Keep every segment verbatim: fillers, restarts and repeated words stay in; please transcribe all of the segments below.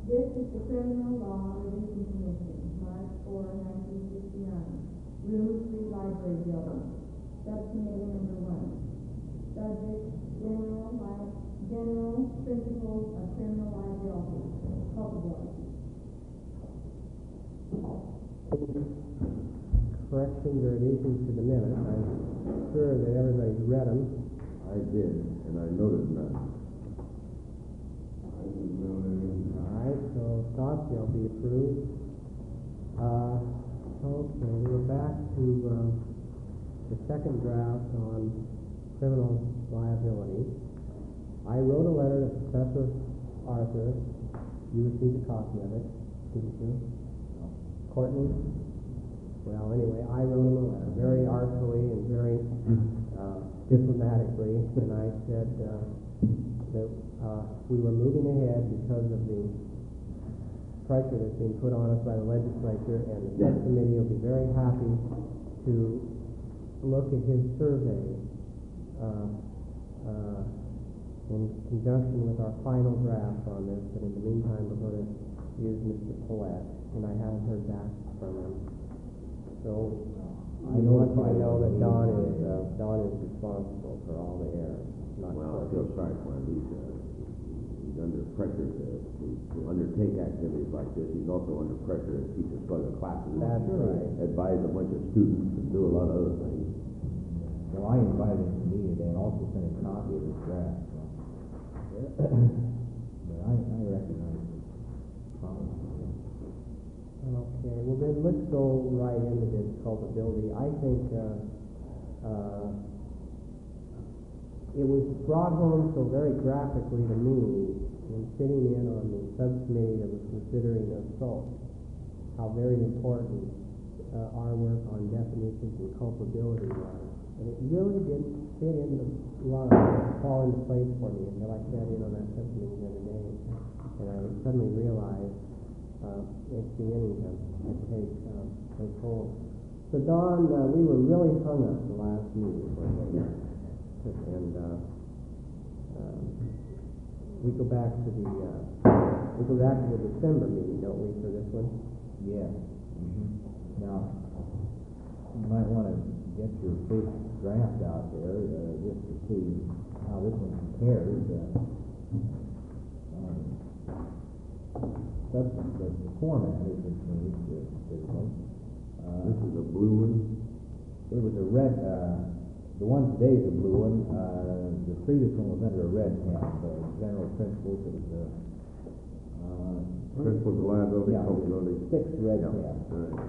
This is the Criminal Law Revision Commission, March fourth, nineteen sixty-nine. Room three, Library Building. Subcommittee number one. Subject, general, li- general principles of criminal liability, culpability. Corrections or additions to the minutes. I'm sure that everybody's read them. I did, and I noted none. I didn't know any. All right, so thoughts, they'll be approved. Uh, okay, we're back to uh, the second draft on criminal liability. I wrote a letter to Professor Arthur. You received a copy of it, didn't you? Courtney? Well, anyway, I wrote him a letter very artfully and very uh, diplomatically, and I said uh, that uh, we were moving ahead because of the pressure that's being put on us by the legislature, and the subcommittee will be very happy to look at his survey uh, uh, in conjunction with our final draft on this, but in the meantime we're going to use Mister Paulette, and I haven't heard back from him. So I want you to know that Don is uh, Don is responsible for all the errors. Not Well, I Courtney. feel sorry for him. He's, uh, he's under pressure to, to, to undertake activities like this. He's also under pressure to teach a slug of classes. That's right. Advise a bunch of students and do a lot of other things. Well, I invited him to me today and also sent a copy of his draft. So. But I, I recognize his problems. Okay, well then let's go right into this culpability. I think uh, uh, it was brought home so very graphically to me when sitting in on the subcommittee that was considering assault, how very important uh, our work on definitions and culpability was. And it really didn't fit in the line, fall into place for me until I sat in on that subcommittee the other day, and I suddenly realized Uh, it's beginning to, to take, um, take hold. So Don, uh, we were really hung up the last meeting, weren't we? And uh, um, we go back to the uh, we go back to the December meeting, don't we, for this one? Yeah. Mm-hmm. Now, you might want to get your first draft out there uh, just to see how this one compares. Uh, um, substance, the format has been changed considerably. Uh, This is a blue one. it was a red, uh, the one today is a blue one. Uh, the previous one was under a red tab, uh, general principles. It was a, uh, Principles of liability, yeah, culpability. six red Yeah. tabs. All right.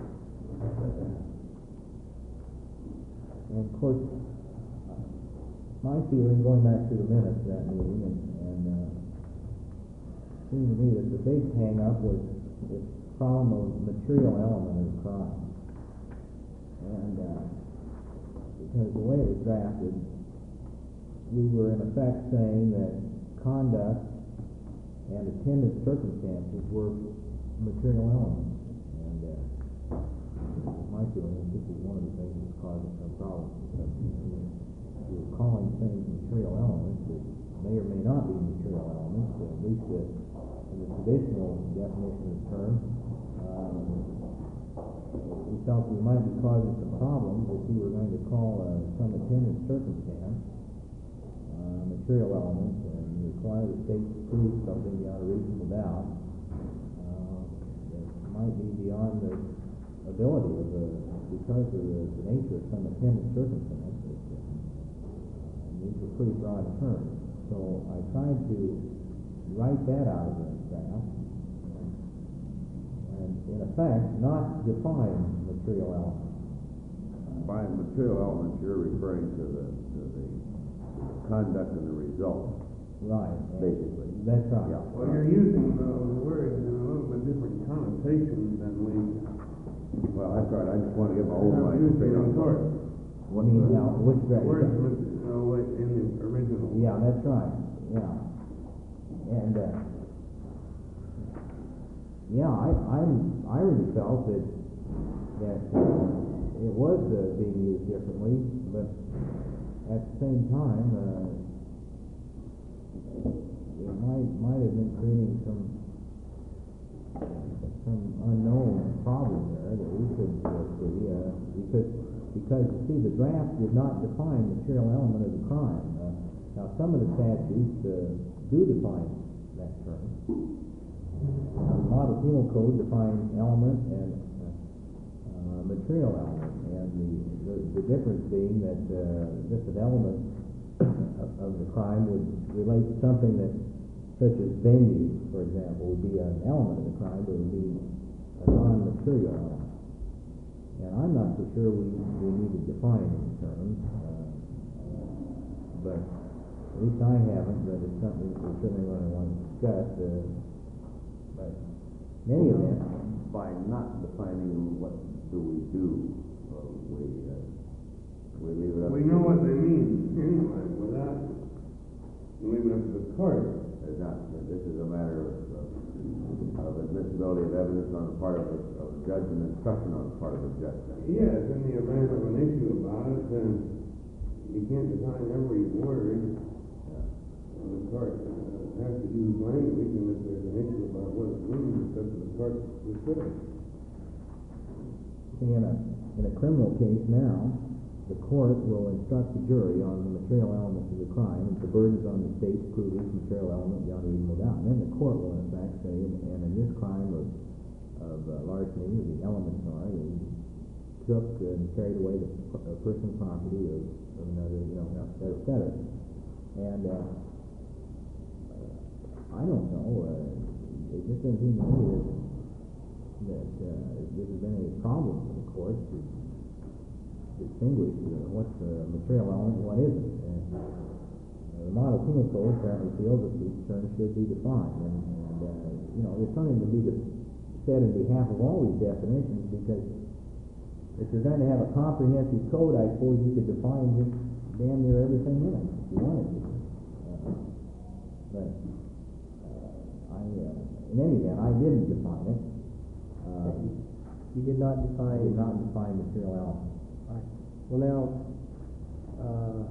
And of course, uh, my feeling, going back to the minutes of that meeting, and, and uh, seemed to me that the big hang-up was this problem of material element of the crime. And uh, because the way it was drafted, we were in effect saying that conduct and attendant circumstances were material elements. And uh, my feeling is this is one of the things that's causing some problems. Because you're calling things material elements that may or may not be material elements, at least that in the traditional definition of the term. Um, we felt we might be causing some problems if we were going to call uh, some attendant circumstance uh, material element and require the state to prove something beyond a reasonable doubt uh, that might be beyond the ability of the, because of the, the nature of some attendant circumstance. That, uh, these are pretty broad terms. So I tried to write that out of the draft and, in effect, not define material elements. By material elements, you're referring to the, to the conduct and the result. Right. Basically. That's right. Yeah. Well, you're using those words in a little bit different connotations than we Well, that's right. I just want to get my old have mind used straight in on court. What do you mean now? Which The draft? words uh, in the original. Yeah, that's right. Yeah. And, uh, yeah, I, I'm, I really felt that, that uh, it was uh, being used differently, but at the same time, uh, it might, might have been creating some some unknown problem there that we could foresee, uh, because, because, you see, the draft did not define material element of the crime. Uh, Now, some of the statutes, uh, do define that term. Now, the Model Penal Code defines element and, uh, uh, material element, and the, the, the difference being that, uh, just an element of, of the crime would relate to something that, such as venue, for example, would be an element of the crime, but it would be a non-material element. And I'm not so sure we, we need to define these terms, uh, but at least I haven't, but it's something that we're certainly going to want to discuss, uh, but in any event, By not defining what do we do, uh, we, uh, we leave it up. We to- know what they mean anyway, without, leave it up to the court. It's not, this is a matter of, of, of admissibility of evidence on the part of the, of the judge and instruction on the part of the judge. Yes, in the event of an issue about it, then you can't define every word. Uh, The court uh, has to use language, and if there's an issue about what it means, it's up to the court to consider. see, in a, in a criminal case now, the court will instruct the jury on the material elements of the crime, and the burden's on the state to prove each material element beyond a reasonable doubt. And then the court will in fact say, and and in this crime of, of uh, larceny, the elements are, that he took and carried away the p- uh, personal property of, of another, you know, et cetera. And, uh, I don't know, uh, it just doesn't seem to me that, that, uh, this has been any problem for the court to distinguish uh, what's a material element and what isn't. And, uh, the Model Penal Code apparently feels that these terms should be defined, and, and uh, you know, there's something to be said in behalf of all these definitions, because if you're going to have a comprehensive code, I suppose you could define just damn near everything in it if you wanted to. Uh, but uh, I, uh, in any event, I didn't define it. Uh, You did not I define. did not define material element. Right. Well, now, uh,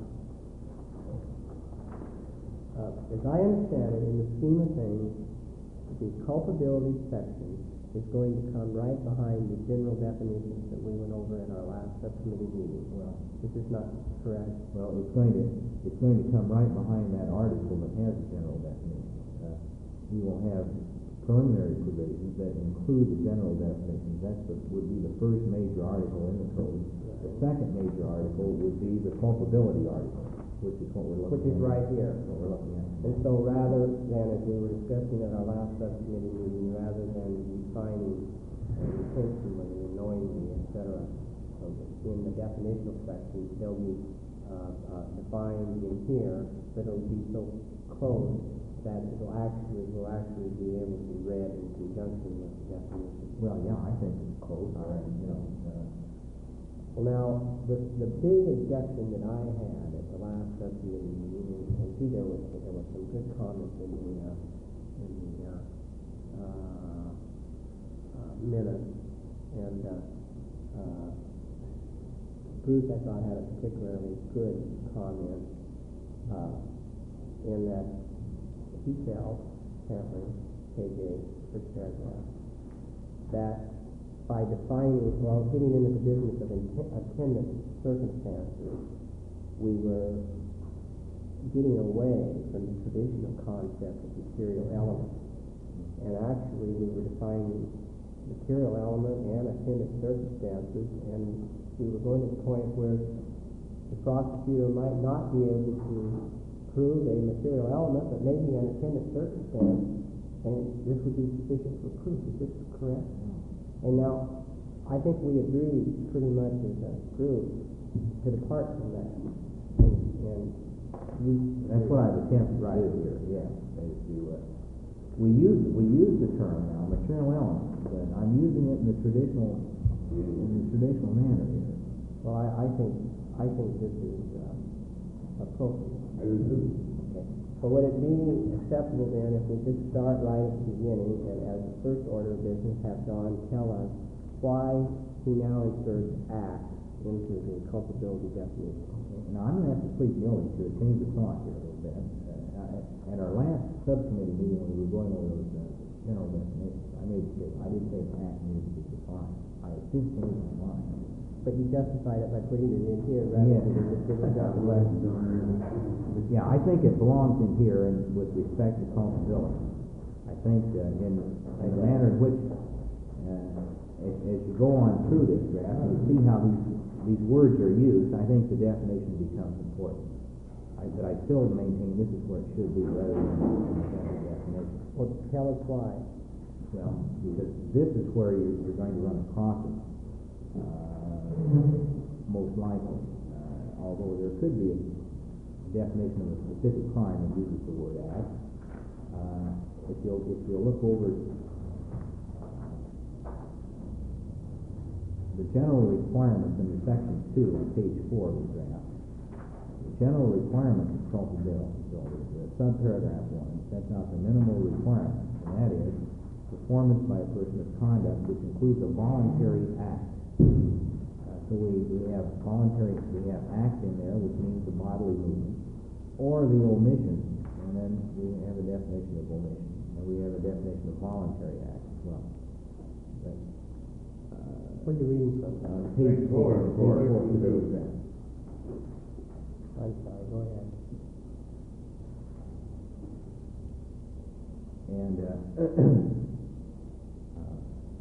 uh, as I understand it, in the scheme of things, the culpability section is going to come right behind the general definitions that we went over in our last subcommittee meeting. Well, this is not correct. Well, it's going to, it's going to come right behind that article that has the general definition. Uh, you will have preliminary provisions that include the general definitions. That's the, would be the first major article in the code. The second major article would be the culpability article, which is what we're looking Which is at. right here. What we're looking at. And so rather than, as we were discussing at our last subcommittee meeting, rather than defining intentionally and knowingly, et cetera, in the definitional section, they'll be uh, uh, defined in here, but it'll be so close that it'll actually, will actually be able to be read in conjunction with the definition. Well, yeah, I think it's close. All right, you know. Uh, Well, now, the, the big objection that I had at the last subcommittee meeting, and see, there was, there was some good comments in the, uh, in the, uh, uh, uh, minutes, and, uh, uh, Bruce, I thought, had a particularly good comment, uh, in that he felt, apparently, page eight, first paragraph, that by defining, well, getting into the business of int- attendant circumstances, we were getting away from the traditional concept of material element. And actually, we were defining material element and attendant circumstances, and we were going to the point where the prosecutor might not be able to prove a material element, but maybe an attendant circumstance, and this would be sufficient for proof. Is this correct? And now, I think we agreed pretty much as a group to depart from that. And, and you, That's what I've attempted to do here, yeah, is to, uh, we use, we use the term now, material element, but I'm using it in the traditional, in the traditional manner here. well, I, I think, I think this is uh, appropriate. I do too. Okay. So would it be acceptable then if we just start right at the beginning and as the first order of business have Don tell us why he now inserts act into the culpability definition? Okay. Now, I'm going to have to plead guilty to a change of thought here a little bit. Uh, I, at our last subcommittee meeting, when we were going over those uh, general definition. I made, I didn't say act needed to be defined. I did change my mind. But you justified it by putting it in here rather Yes. than just giving it out west. But yeah, I think it belongs in here and with respect to culpability. I think uh, in, in the manner in which, uh, as, as you go on through this draft, you see how these, these words are used, I think the definition becomes important. I, but I still maintain this is where it should be rather than in the general definition. Well, tell us why. Well, because this is where you're, you're going to run across it, uh, most likely. Uh, although there could be a definition of a specific crime that uses the word act. Uh, if you'll, if you'll look over the general requirements under section two on page four of the draft, the general requirements of culpability, so the subparagraph one sets out the minimal requirements, and that is performance by a person of conduct which includes a voluntary act. Uh, so we, we have voluntary, we have act in there, which means the bodily movement, or the omission, and then we have a definition of omission, and we have a definition of voluntary act as well. But, uh, What are you reading from? uh, page four, page four, of the draft. I'm sorry, go ahead. And uh, uh,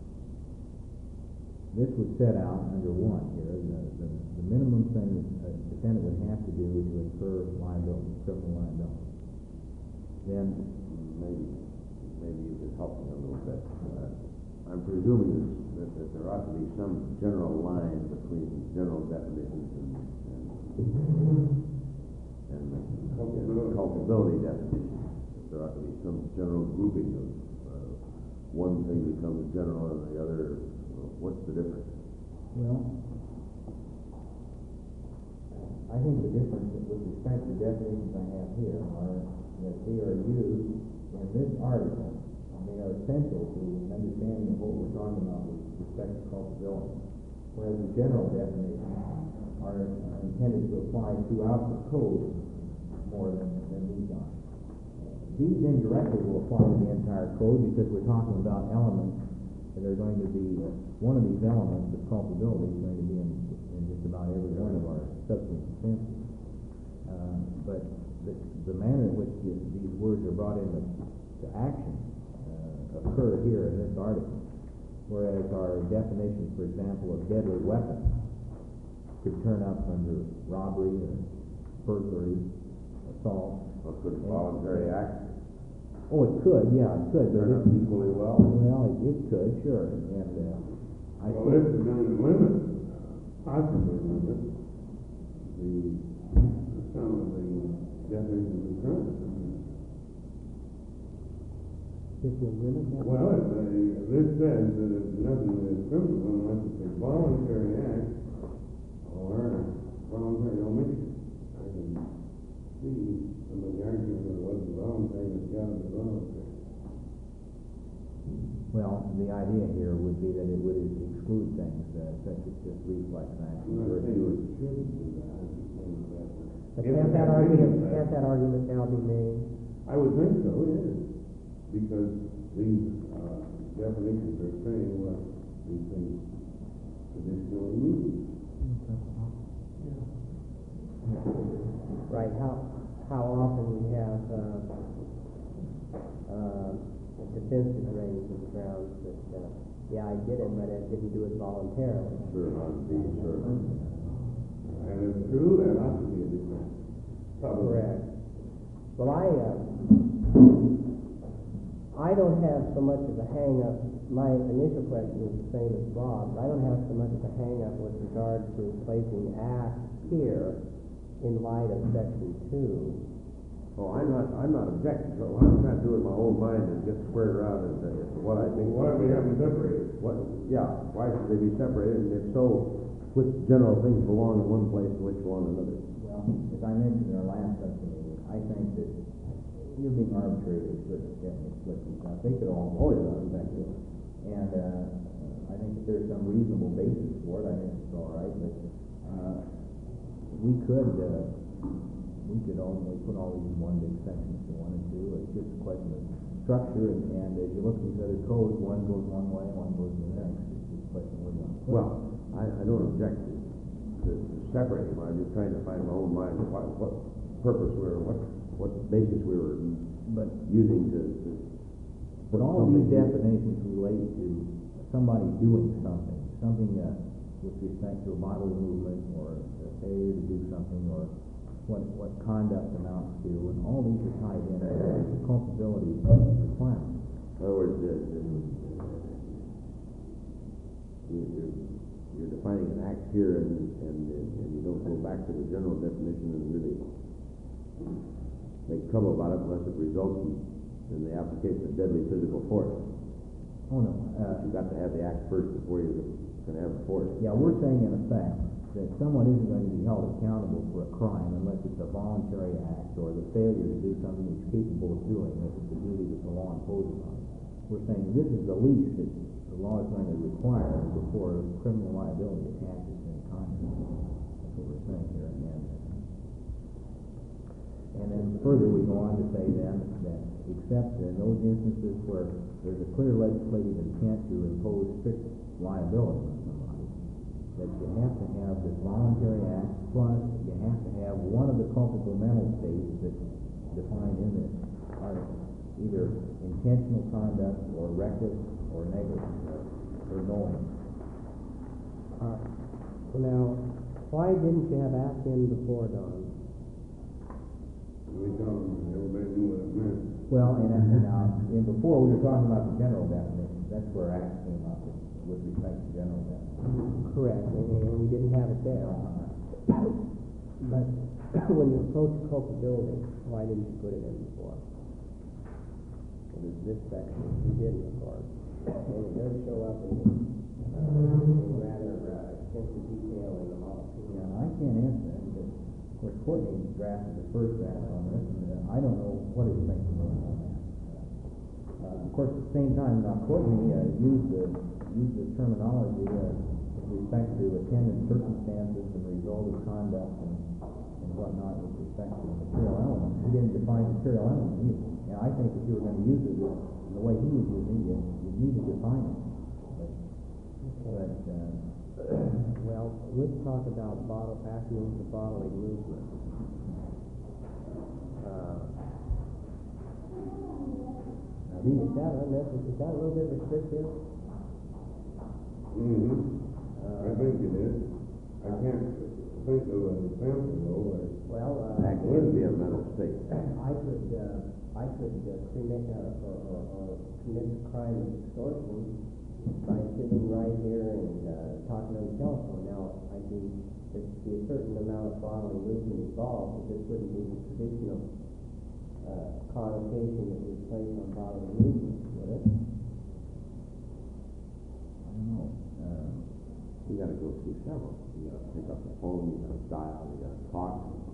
this was set out under one here. The, the, the minimum thing that a defendant would have to do is to incur liability, criminal liability. Then Maybe, maybe you could help me a little bit. Uh, I'm presuming that, that there ought to be some general line between general definitions and, and, and the Culpability. culpability definitions. There ought to be some general grouping of, uh, one thing becomes general and the other, uh, what's the difference? Well, I think the difference with respect to definitions I have here are that they are used in this article, and they are essential to understanding of what we're talking about with respect to culpability. Whereas the general definitions are are intended to apply throughout the code more than, than these are. These indirectly will apply to the entire code because we're talking about elements that are going to be, uh, one of these elements of culpability is going to be in, in just about every one of our substance offenses. Uh, but the, the manner in which the, these words are brought into to action uh, occur here in this article, whereas our definition, for example, of deadly weapon could turn up under robbery or burglary, assault. Or could voluntary act Oh, it could, yeah, it could, but turn up it, equally well? well, it, it could, sure, and, uh, I Well, think, this is going to limit, possibly limit, the, some of the definitions of crime. This will limit that? Well, if, uh, this says that it's nothing is criminal unless it's a voluntary act or voluntary omission. I can see somebody arguing that it wasn't voluntary, it's got to be voluntary. well, the idea here would be that it would exclude things, uh, such as just reflex action. I'm not or saying do it it. shouldn't do that, I'm just saying that. But if can't it that had argument, been, uh, can't that argument now be made? I would think so, yes, because these, uh, definitions are saying what these things traditionally mean. Right, how, how often we have, uh, uh, defensive range of grounds that, uh, yeah, I did it, but I didn't do it voluntarily. Sure, on the, sure. And it's true, that ought to be a defense. Probably. Correct. Well, I, uh, I don't have so much of a hang-up, my initial question is the same as Bob's, I don't have so much of a hang-up with regard to placing act here in light of section two. Oh, I'm not, I'm not objecting, so what I'm trying to do in my own mind is get squared around as to, as to what I think. Why do we have them separated? What, yeah, why should they be separated, and if so, which general things belong in one place and which belong in another? Well, as I mentioned in our last subcommittee, I think that you're being arbitrary to split, definitely split these out. They could all. Oh, yeah, exactly. And, uh, I think that there's some reasonable basis for it, I think it's all right, but, uh, we could, uh, we could only put all these in one big section if you wanted to, it's just a question of structure, and, and as you look at these other codes, one goes one way, one goes the next. It's just a question where you want to put it. Well, I, I don't object to, to separating them. I'm just trying to find my own mind what, what purpose we were, what, what basis we were But, using to, to but all of these definitions relate to somebody doing something, something uh, with respect to a bodily movement or a failure to do something, or what, what conduct amounts to, and all these are tied in to culpability requirements. In other words, the, the, you- you're, you're defining an act here, and, and, and you don't go back to the general definition and really make trouble about it unless it results in, in the application of deadly physical force. Oh, no. Uh, You've got to have the act first before you're going to have the force. Yeah, we're saying in effect that someone isn't going to be held accountable for a crime unless it's a voluntary act or the failure to do something he's capable of doing, if it's a duty that the law imposes on him. We're saying this is the least that the law is going to require before criminal liability attaches to any conduct. That's what we're saying here. And, and then further we go on to say then that except in those instances where there's a clear legislative intent to impose strict liability on somebody, that you have to have this voluntary act, plus you have to have one of the culpable mental states that's defined in this article, either intentional conduct or reckless or negligent or knowing. Uh, now, why didn't you have act in before, Don? We told them, everybody knew what it meant. Well, and, and now, and before we were talking about the general definition, that's where act came up with, with respect to general definition. Correct, and, and we didn't have it there. But when you approach culpability, why didn't you put it in before? It was this section, you didn't, of course. And it does show up in, uh, in rather uh, extensive detail in the model. Yeah, I can't answer that because, of course, Courtney drafted the first draft on this, and uh, I don't know what his thinking was on that. Uh, of course, at the same time, now Courtney uh, used the used the terminology uh, with respect to attendant circumstances and result of conduct and, and whatnot with respect to the material element. He didn't define material element either. And I think if you were going to use it the way he was using it, you need to define it. But, but uh, Well, let's talk about bottle acting as a bodily movement. Uh, now these, is that unnecessary? Is that a little bit restrictive? Mm-hmm. Uh, I think it is. I can't think of an example though, but Well, uh, Act can be a mental state. I could, uh, I could uh, commit uh, or, or, or commit the crime of extortion by sitting right here and uh, talking on the telephone. Now, I can, there'd be a certain amount of bodily movement involved, but this wouldn't be the traditional uh, connotation that we place on bodily movement, would it? I don't know. Uh, You got to go through several. You got to pick up the phone. You got to dial. You got to talk.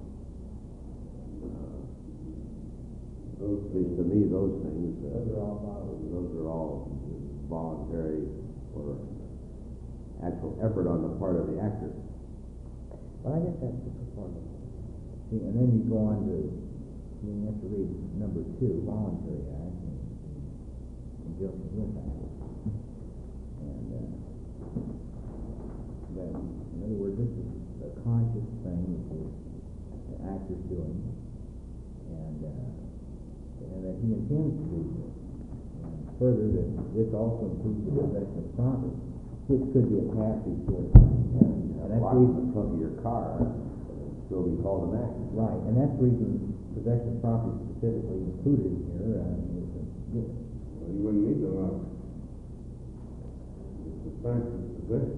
Uh, those, at least to me, those things. Uh, Those are all bodily. Those are all voluntary or actual effort on the part of the actor. Well, I guess that's the performance. see, and then you go on to, you have to read number two, voluntary act, in conjunction with act. And uh, that, in other words, this is a conscious thing that the, the actor's doing, and, uh, and that he intends to do this. And further, that this also includes the possession of property, which could be a passive sort of thing. And that's the Locked in reason, the trunk of your car and still be called an act. right, and that's the reason possession of property specifically included here uh, is good. well, you wouldn't need the lock. It's the fact of possession.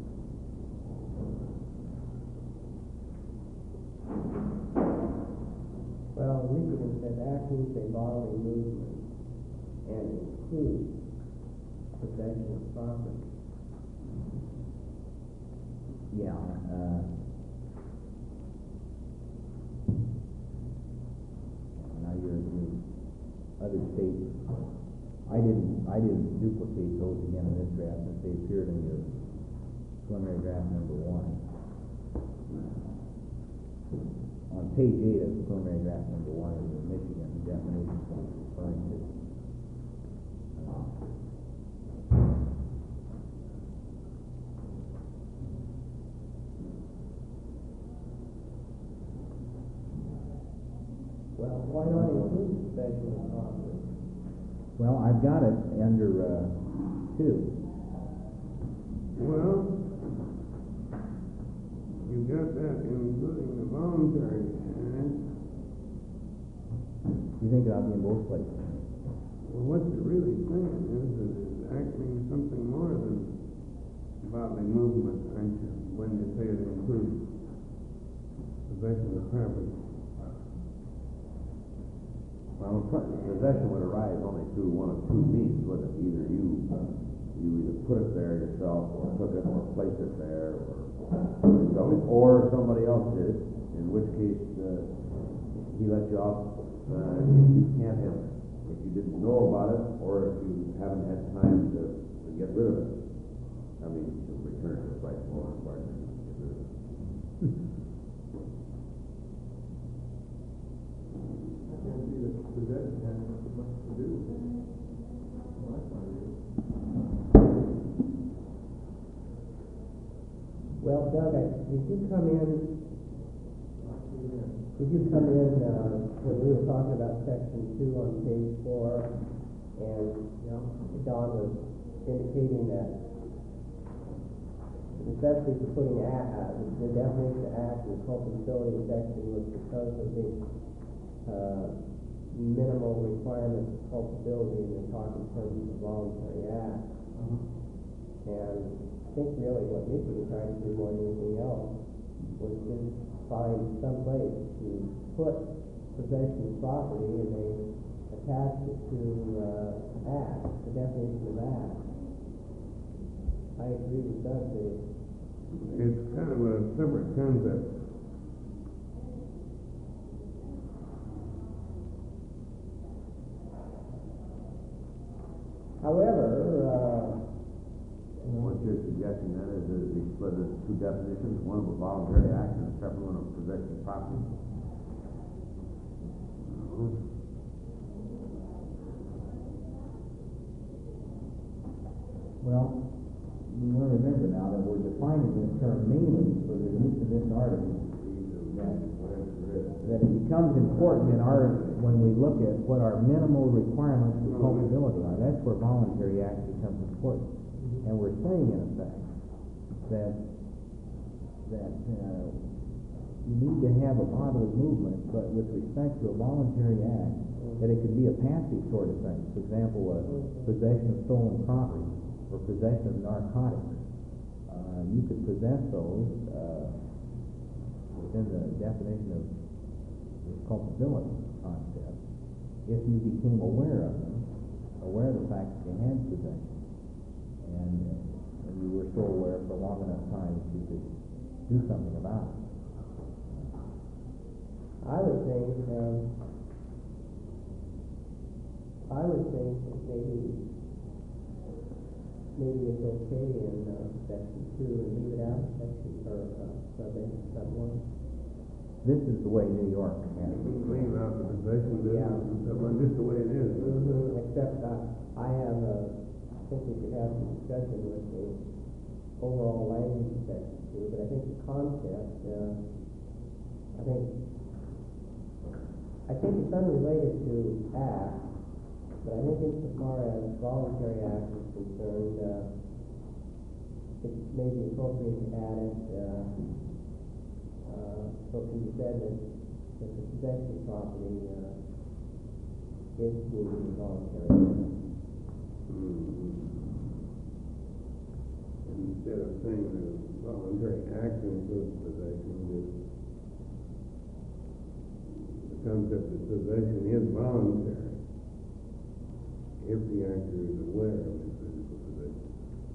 Well, Michigan says acting is a bodily movement and includes possession of property. Yeah, uh, now you're in the other states. I didn't, I didn't duplicate those again in this draft since they appeared in your preliminary draft number one. On page eight of the preliminary draft number one is the Michigan definition that I'm referring to. possession of property. Well, I've got it under, uh, two. Well, you got that including the voluntary act. You think it ought to be in both places? Well, what you're really saying is that it's acting something more than bodily movement, aren't you, when you say it includes possession of property? Well, possession would arise only through one of two means, wouldn't it? Either you, you either put it there yourself, or took it, or placed it there, or, or somebody else did it, in which case, uh, he let you off, uh, if you can't have, if you didn't know about it, or if you haven't had time to, to get rid of it. I mean, to return it to its rightful owner, pardon me, get rid of it. I can't see that possession has much to do with it. From my point of view. Well, Doug, I, did you come in, did you come in, uh, when we were talking about section two on page four, and, you know, Don was indicating that the necessity for putting a, uh, the definition of act in the culpability section was because of the, uh, minimal requirements of culpability, and they're talking in terms of voluntary act. Uh-huh. And I think really what Michigan tried to do more than anything else was just find some place to put possession of property, and they attached it to uh, act, the definition of act. I agree with Doug that It's kind of a separate concept. however, uh, What you're suggesting then is that it be split into two definitions, one of a voluntary act and a separate one of possession of property. Well, you want to remember now that we're defining this term mainly for the use of this article. That, that it becomes important in our, when we look at what our minimal requirements for culpability are, that's where voluntary act becomes important. And we're saying, in effect, that, that uh, you need to have a bodily movement, but with respect to a voluntary act, that it could be a passive sort of thing. For example, a possession of stolen property, or possession of narcotics. Uh, you could possess those uh, within the definition of this culpability concept if you became aware of them, aware of the fact that you had possession, and, uh, and you were so aware for long enough time that you could do something about it. I would think, um, I would think that maybe, maybe it's okay in uh, section two and leave it out, section, or uh, sub A, sub one. This is the way New York has it. Leave out the possession business Yeah. and stuff, like just the way it is. Mm-hmm. Except uh, I have a, I think we should have some discussion with the overall language of section two, but I think the concept, uh, I think, I think it's unrelated to act, but I think insofar as voluntary act is concerned, uh, it may be appropriate to add it, uh, uh, so it can be said that, that the possession of property uh, is deemed voluntary act. Mm-hmm. Instead of saying that voluntary act includes possession, just the concept of possession is voluntary if the actor is aware of his physical possession.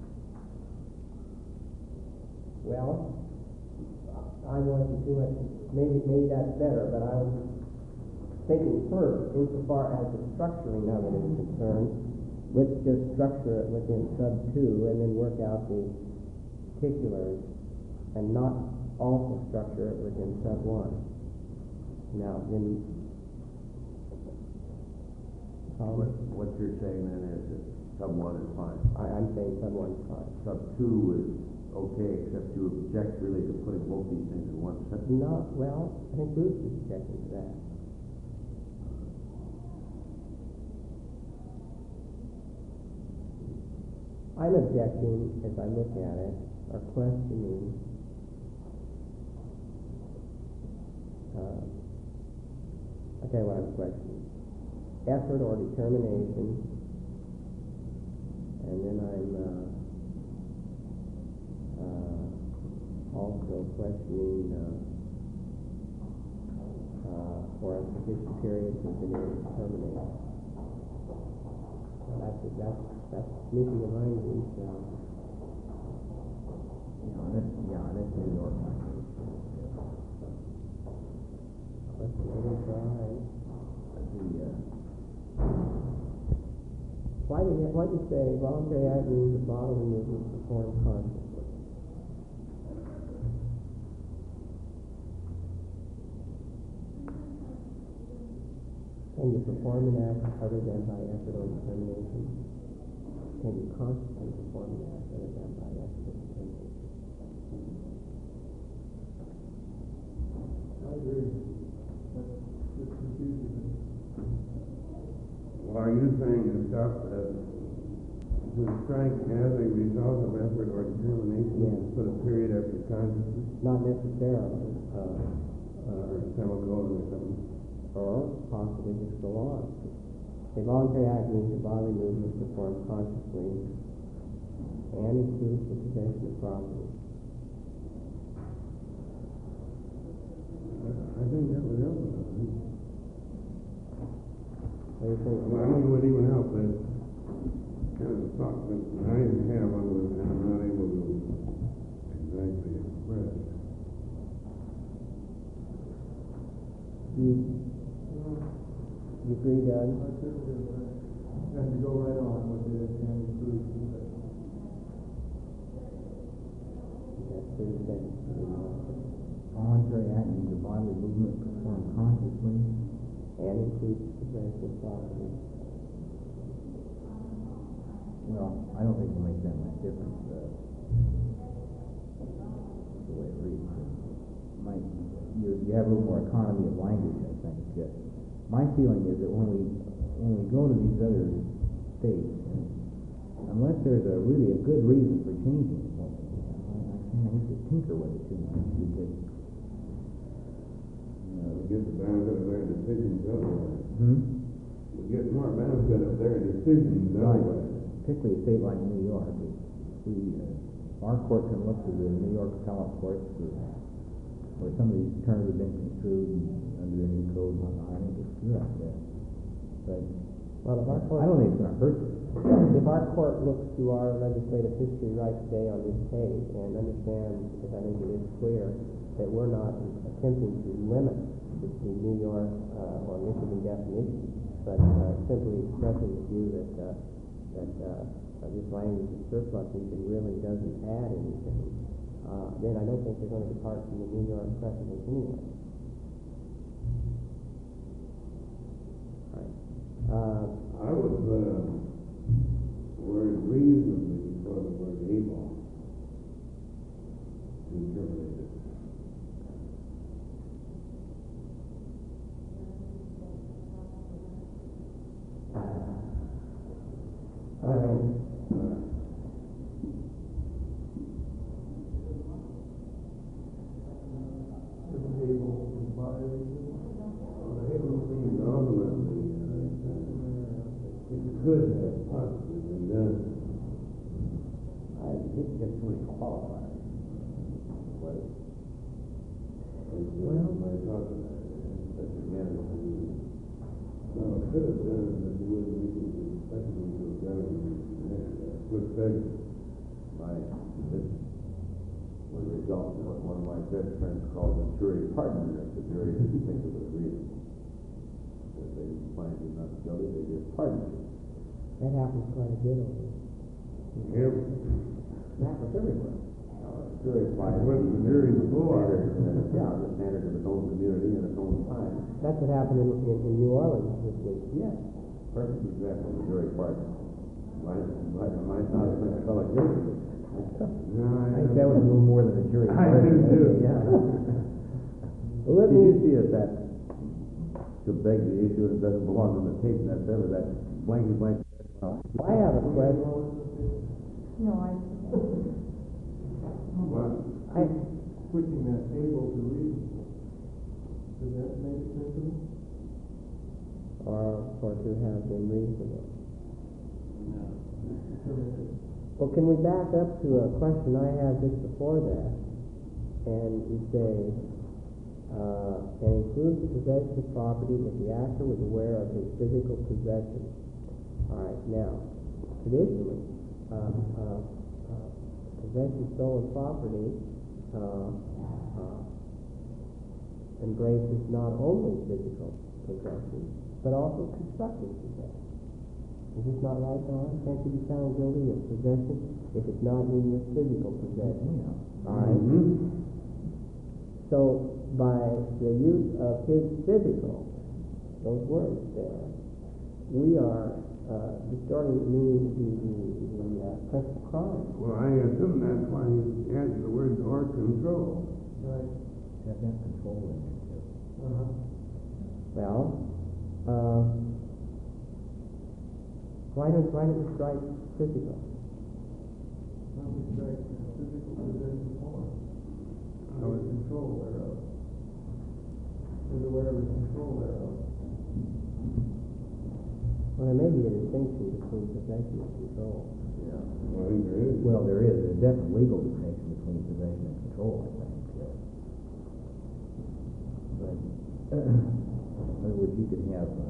Well, I wasn't too much, maybe, maybe that's better, but I was thinking first, insofar as the structuring of it is concerned, let's just structure it within sub two and then work out the particulars and not also structure it within sub one. Now, then, um, What, what you're saying then is that sub one is fine. I, I'm saying sub one is fine. Sub two is okay, except you object really to putting both these things in one sentence. No, well, I think Bruce is objecting to that. I'm objecting, as I look at it, or questioning, uh, I'll tell you what I'm questioning. Effort or determination, and then I'm uh, uh, also questioning uh, uh, for a sufficient period to be able to terminate. So that's that's that's missing a language. Uh, Yeah, that's, yeah, that's New York. questioning try. The, uh, Why do you why do you say voluntary act means a bodily movement performed consciously? Can you perform an act other than by effort or determination? Can you consciously perform an act other than by effort or determination? I agree. That's, that's confusing. Well, are you saying to stop, uh, to strike as a result of effort or determination, Yes. put a period after consciousness, Not necessarily, uh, or uh, a semicolon or something? or possibly just go on. A voluntary act means a bodily movement performed consciously and includes the possession of property. I think that would help. What do you think? Well, I mean, it would even help that kind of thought that I have on it, and I'm not able to exactly express. You, you agree, Doug? I certainly agree. And to go right on with it and include possession. That's pretty good. voluntary act means a bodily movement performed consciously. And includes the possession of property. Well, I don't think it'll make that much difference, uh, the way it reads. Might, you, you have a little more economy of language, I think. Uh, my feeling is that when we, when we go to these other states, and unless there's a really a good reason for changing something, I, I kind of hate to tinker with it too much, because, you know, We get the benefit of their decisions otherwise. hmm? We get more benefit of their decisions Right. otherwise. Particularly a state like New York, if we, uh, our court can look to the New York appellate courts for, where some of these terms have been construed under their new code and whatnot. I think it's good out there. But Well, if our court, I don't think it's gonna hurt this. if our court looks to our legislative history right today on this case and understands, because I think it is clear, that we're not attempting to limit the, the New York uh, or Michigan definition, but uh, simply expressing the view that uh, that uh, uh, this language is surplusage and really doesn't add anything, uh, then I don't think they're going to depart from the New York precedent anyway. All right. Uh, I was, uh, worried reasonably for the word able to terminate it. I don't, Isn't able to buy anything? Able means ultimately, uh, it could have possibly been done. I think it gets too many qualifiers. What is, As, uh, Well- my thought, uh, that again, no, it could have done, but it would make it especially to have done it in a quick second. my, this would result in what one of my best friends calls a jury partner, if the jury didn't think it was reasonable. If they find you not guilty, they just pardon you. that happens quite a bit over Yep. It happens everywhere. Uh, Jury applies. What's the jury's for? Standard, uh, Yeah, the standard of its own community and its own time. That's what happened in, in, in New Orleans this week. Yes. Perfect example of a jury partner. Might, might, might not have been a fellow guilty. No, I think that was a little more than a jury. I do too. Yeah. Well, let Did me, you see it that, to beg the issue, it doesn't belong on the tape, and that's ever, that blanky blank. I have a question. No, I, How about I, switching that able to reasonable? Does that make it sensible? or, or to have been reasonable. Permitted. Well, can we back up to a question I had just before that? And you say, uh, and includes the possession of property if the actor was aware of his physical possession. All right, now, traditionally, uh, uh, uh, possession of stolen property uh, uh, embraces not only physical possession, but also constructive possession. Is this not right, Don? Can't you be found guilty of possession if it's not in your physical possession? All right? Mhm. So, by the use of his physical, those words there, we are uh, distorting the meaning, the, the, the uh, principal crime. Well, I assume that's why he adds the word or control. Right. Have that control in there too. Uh-huh. Well, uh, why don't why don't we strike physical? Not with strike physical possession form. Or with control thereof. Is aware of his control thereof. Well, there may be a distinction between possession and control. Yeah. Well, I think there is. Well, there is, there's definitely legal distinction between possession and control, I think. But, in other words, you could have, uh,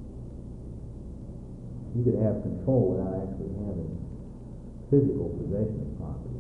you could have control without actually having physical possession of property.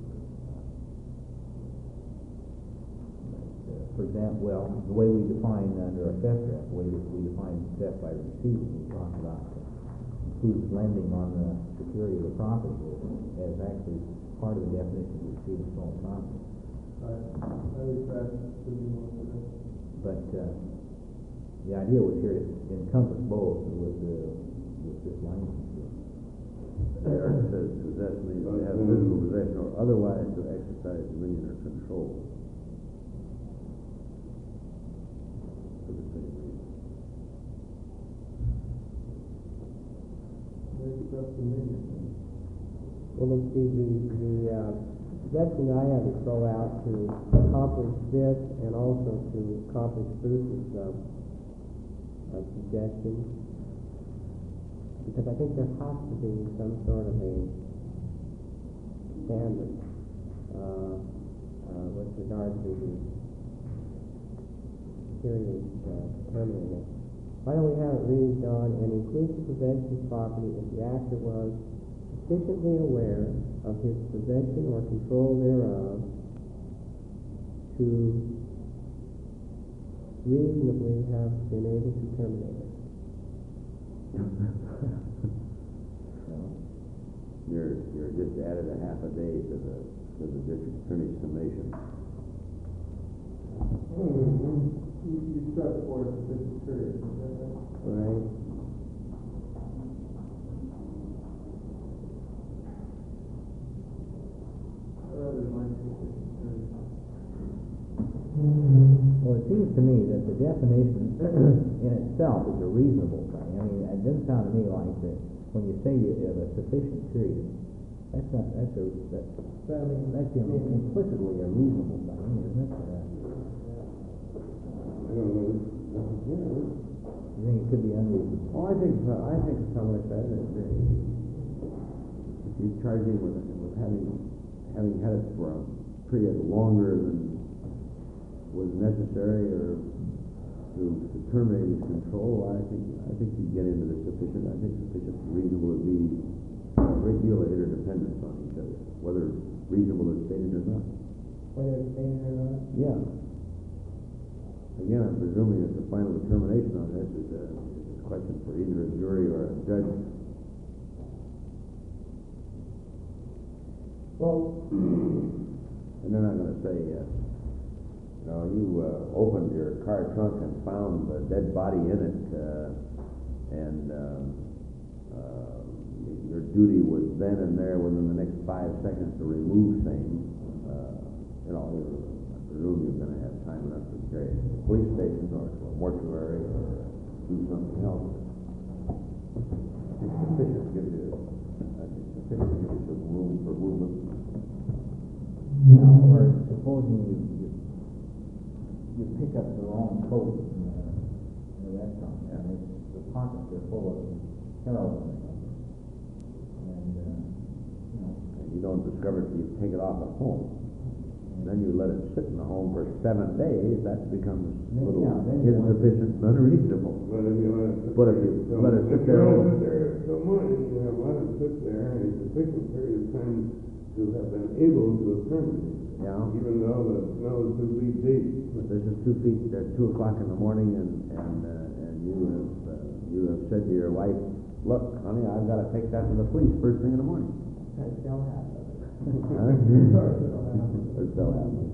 But, uh, For example, well, the way we define under a theft draft, the way we we define theft by receiving, we talk about uh, includes lending on the security of the property as actually part of the definition of receiving stolen property. Right. I would try to be more for this. But uh, the idea was here to encompass both with the with this language. There it says possess means to have physical possession or otherwise to exercise dominion or control. For the same reason. Maybe that's the meaning. Well, the the the, the uh, suggestion I have to throw out to accomplish this and also to accomplish Bruce's uh, uh, suggestion, because I think there has to be some sort of a standard uh, uh, with regard to the period uh, determining it. Why don't we have it read, John, and includes the possession of property if the actor was sufficiently aware of his possession or control thereof to reasonably have been able to terminate it. You're, you're just added a half a day to the, to the district attorney's summation. You, you struck for a sufficient period, is that right? Right? Rather like sufficient period. Well, it seems to me that the definition in itself is a reasonable thing. I mean, it doesn't sound to me like that when you say you have a sufficient period, that's not, that's a, that, But I mean, that's implicitly a reasonable thing, isn't it? Uh, I don't know, necessarily. You think it could be unreasonable? Oh, I think so. I think some of that is very, if you charge him with, with having, having had it for a period longer than was necessary or to, to terminate his control, I think, I think you get into the sufficient, I think sufficient reasonable would be a great deal of interdependence on each other, whether reasonable is stated or not. Whether it's stated or not? Yeah. Again, I'm presuming that the final determination on this is a, is a question for either a jury or a judge. Well, And they're not gonna say, uh, you know, you, uh, opened your car trunk and found a dead body in it, uh, and, um, uh, your duty was then and there within the next five seconds to remove same, uh, you know, you're, I presume you're gonna have time enough to carry it to the police station or to a mortuary or do something else. I think sufficient gives you, I think sufficient gives you some room for movement. supposing you, you, you pick up the wrong coat in a, in a restaurant, and it's, the pockets are full of heroin. And, uh, you know, And you don't discover it till you take it off at home. Then you let it sit in the home for seven days, that becomes a Then, little yeah, then you want- insufficient and unreasonable. But if you let it sit But if there you till- let it sit if there- you let it sit there so much, you have let it sit there a sufficient period of time to have been able to have terminated. Yeah. Even though the snow is two feet deep. But this is two feet, uh, two o'clock in the morning, and, and, uh, and you have, uh, you have said to your wife, look, honey, I've gotta take that to the police first thing in the morning. That still happens. Huh? Or still happens.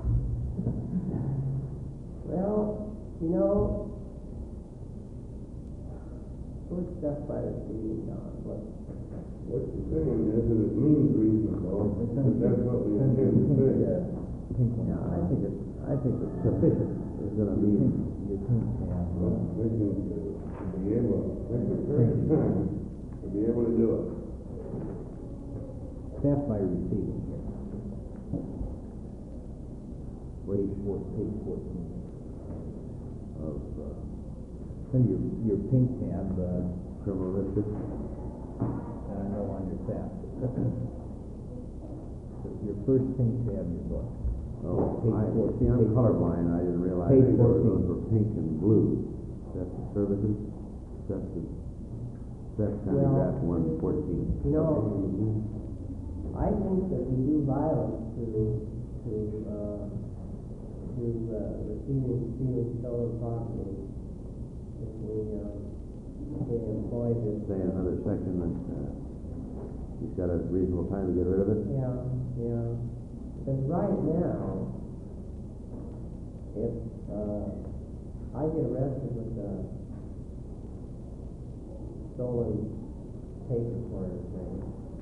Well, you know, good stuff by the sea, Don, but What you're saying is that it means reasonable, but that's what we intend to say. pink one. Yeah, I think it's, I think it's sufficient, is gonna be, Your pink tab. Well, they can, to be able, they can turn time to be able to do it. Theft by receiving here. Page four, page fourteen. of, uh, Then your, your pink tab, uh, criminal history. uh, no, on your theft. Your first pink tab in your book. Oh, Page I, four- see, I'm page- colorblind, I didn't realize Page that those fourteen. were pink and blue. That's the services, that's the, that's County Well, Draft one fourteen. you know, I think that we do violence to, to, uh, to, uh, receiving, stealing stolen property. If we, uh, if we employ this. Say another section that, uh, he's got a reasonable time to get rid of it. Yeah, yeah. Because right now, if, uh, I get arrested with a stolen tape recorder thing,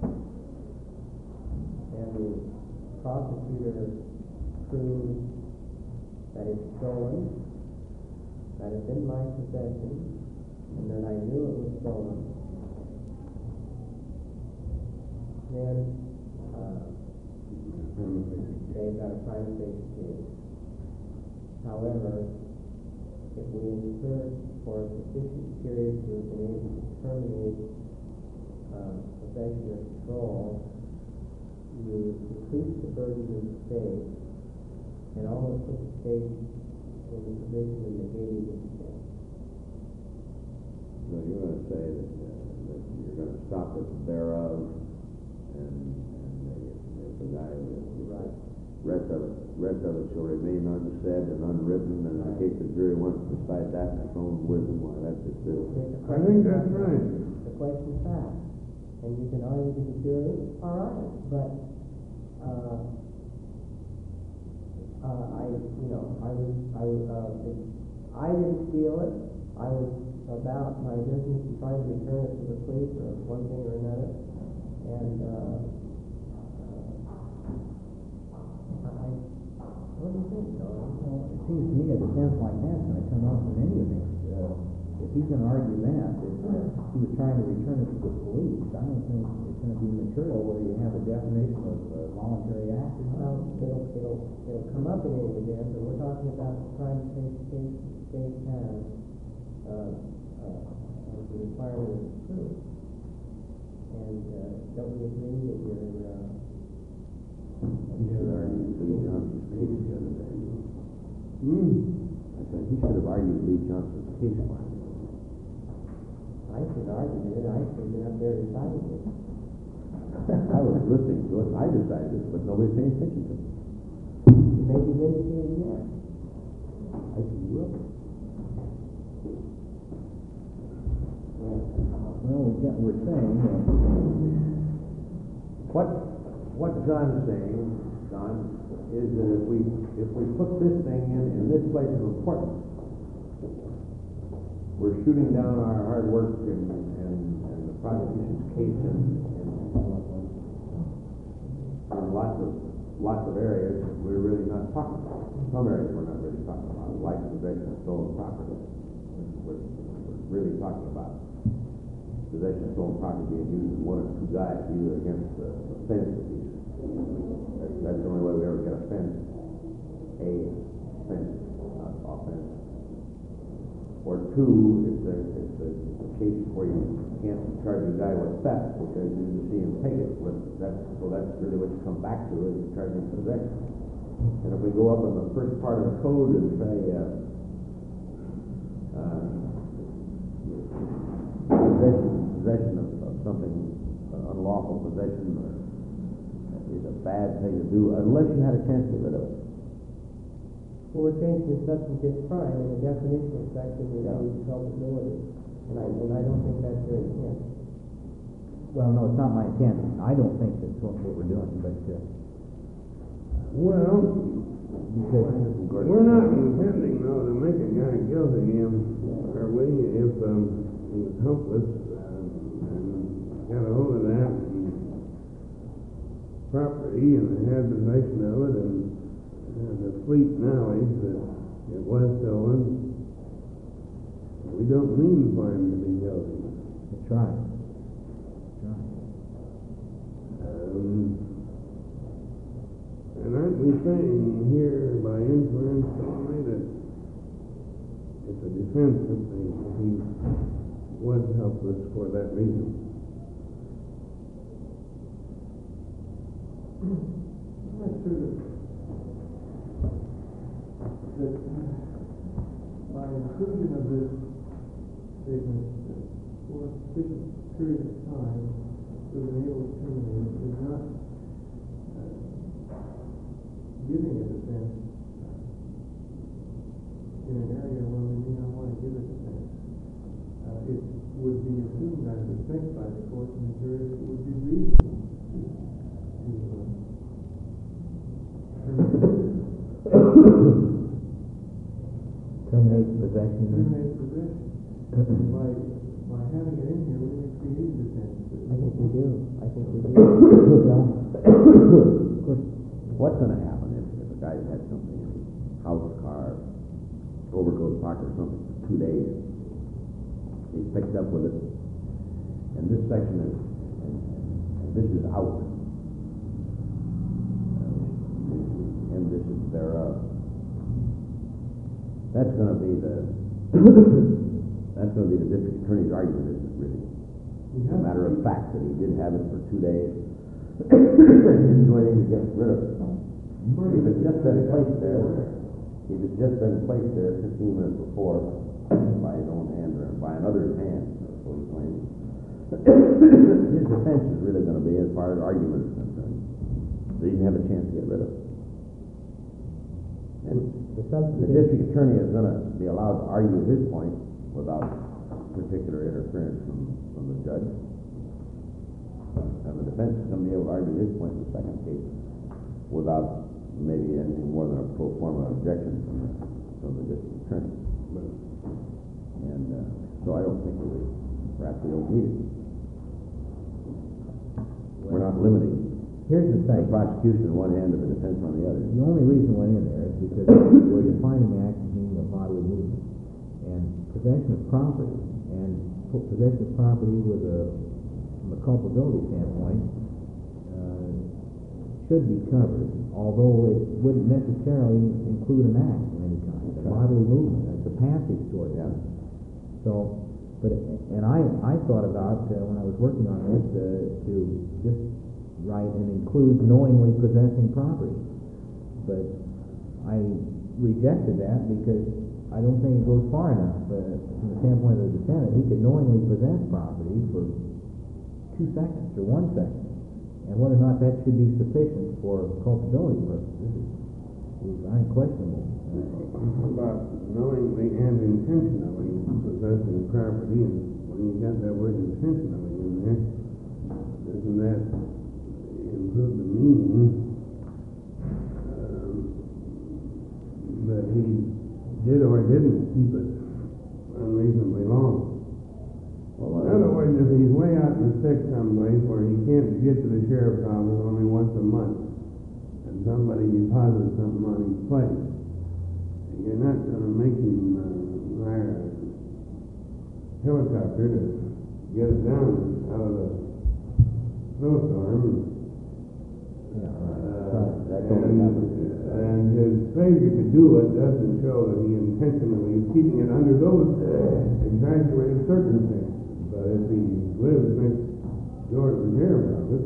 and the prosecutor proves that it's stolen, that it's in my possession, and that I knew it was stolen, then, uh, they've got a prima facie case. However, if we insert for a sufficient period to have been able to terminate, uh, possession or control, you increase the burden of the state, and almost put the state in the position of negating the state. So you're gonna say that, uh, that you're gonna stop it thereof, and, and the, the- the guy, the Right. rest of it, rest of it shall remain unsaid and unwritten, and in case the jury wants to decide that in its own wisdom, why, that's just it. I think that's right. The question fact, and you can argue to the jury, all right, but, uh, uh, I, you know, I was, I was, uh, it, I didn't steal it, I was about my business and trying to return it to the police or one thing or another, and, uh, uh, I, what do you think, Don? Well, it seems to me a defense like that's gonna come up in any event. Uh, if he's gonna argue that, if he was trying to return it to the police, I don't think it's gonna be material whether you have a definition of uh, voluntary act or not. Well, it'll, it'll, it'll come up in any event, but we're talking about the prime state case the state has, uh, uh, as the requirement of proof. And, uh, don't we agree that you're, uh, He should argue Lee Johnson's case the other day. Hmm. I said, he should have argued Lee Johnson's case for him. I should argue it, I should have been up there deciding it. I was listening to it, I decided it, but nobody's paying attention to it. You may be vindicated yet. I said, you will. Well, we got, we're saying that What, what John's saying, John, is that if we, if we put this thing in, in this place of importance, we're shooting down our hard work and, and, and the prosecution's case in, in, in lots of, lots of areas that we're really not talking about. Some areas we're not really talking about, like possession of stolen property. We're, we're really talking about possession of stolen property being used as one or two guys, either against the, the fence of these. That's, that's the only way we ever get a fence a offense, not offense. Or two, it's a, it's a, it's a case where you can't charge a guy with theft because you didn't see him take it, but that's, so that's really what you come back to, is charging possession. And if we go up in the first part of the code and say, uh, uh, possession, possession of, of something, uh, unlawful possession or is a bad thing to do unless you had a chance to get rid of it. Well, we're changing the substantive crime in the definition section with Yeah. the culpability, and I, and I don't think that's their intent. Well, no, it's not my intent. I don't think that's what, what we're doing, but, uh, Well, because, we're not intending though to make a guy guilty, um, are we, if, um, he was helpless, um, and got a hold of that and property and had possession of it and, and the fleet knowledge that it was stolen, we don't mean for him to be guilty. that's right. That's right. Um, and aren't we saying here by inference only that it's a defense if he, if he was helpless for that reason? I'm not sure that, that by inclusion of this statement, that for a sufficient period of time to enable to terminate is not uh, giving a defense in an area where we may not want to give a defense. Uh, it would be assumed, I would think, by the court and the jury, it would be reasonable to uh, Terminate possession. terminate possession. By, by having it in here, we may create a defense. I think we do, I think we do. Well, of course, What's gonna happen if, if a guy's had something in his house, car, overcoat, pocket, or something for two days? He's picked up with it, and this section is, and, and this is out. And this is thereof. That's gonna be the, that's gonna be the district attorney's argument, isn't it, really? We As a have matter to of fact, that he did have it for two days, didn't do anything to get rid of it. If it's just been placed there, if it's just been placed there fifteen minutes before, by his own hand or by another's hand, so he claims, his defense is really gonna be, as far as argument is concerned, that he didn't have a chance to get rid of it. And The the substantive, district attorney is gonna be allowed to argue his point without particular interference from, from the judge. And the defense is gonna be able to argue his point in the second case without maybe anything more than a pro forma objection from the, from the district attorney. And, uh, so I don't think we, perhaps we don't need it. We're not limiting here's the the thing. prosecution on one hand and the defense on the other. The only reason it went in there is because we're defining the act as meaning of bodily movement. And possession of property, and po- possession of property with a, from a culpability standpoint, uh, should be covered, although it wouldn't necessarily include an act of any kind, a bodily movement, it's a passive sort of Yeah. thing. So, but, and I, I thought about, uh, when I was working on this, uh, to just write and include knowingly possessing property. But I rejected that because I don't think it goes far enough, uh, from the standpoint of the defendant. He could knowingly possess property for two seconds or one second, and whether or not that should be sufficient for culpability purposes is, is unquestionable. How about knowingly and intentionally possessing property, and when you got that word intentionally in there, doesn't that include the meaning um, that he did or didn't keep it unreasonably long? Well, In other words, if he's way out in the sticks someplace where he can't get to the sheriff's office only once a month, and somebody deposits something on his place, you're not going to make him uh, hire a helicopter to get it down out of the snowstorm. Yeah, Uh, That only and, happens. and his failure to do it doesn't show that he intentionally is keeping it under those exaggerated circumstances. But if he lives next door to the sheriff's office,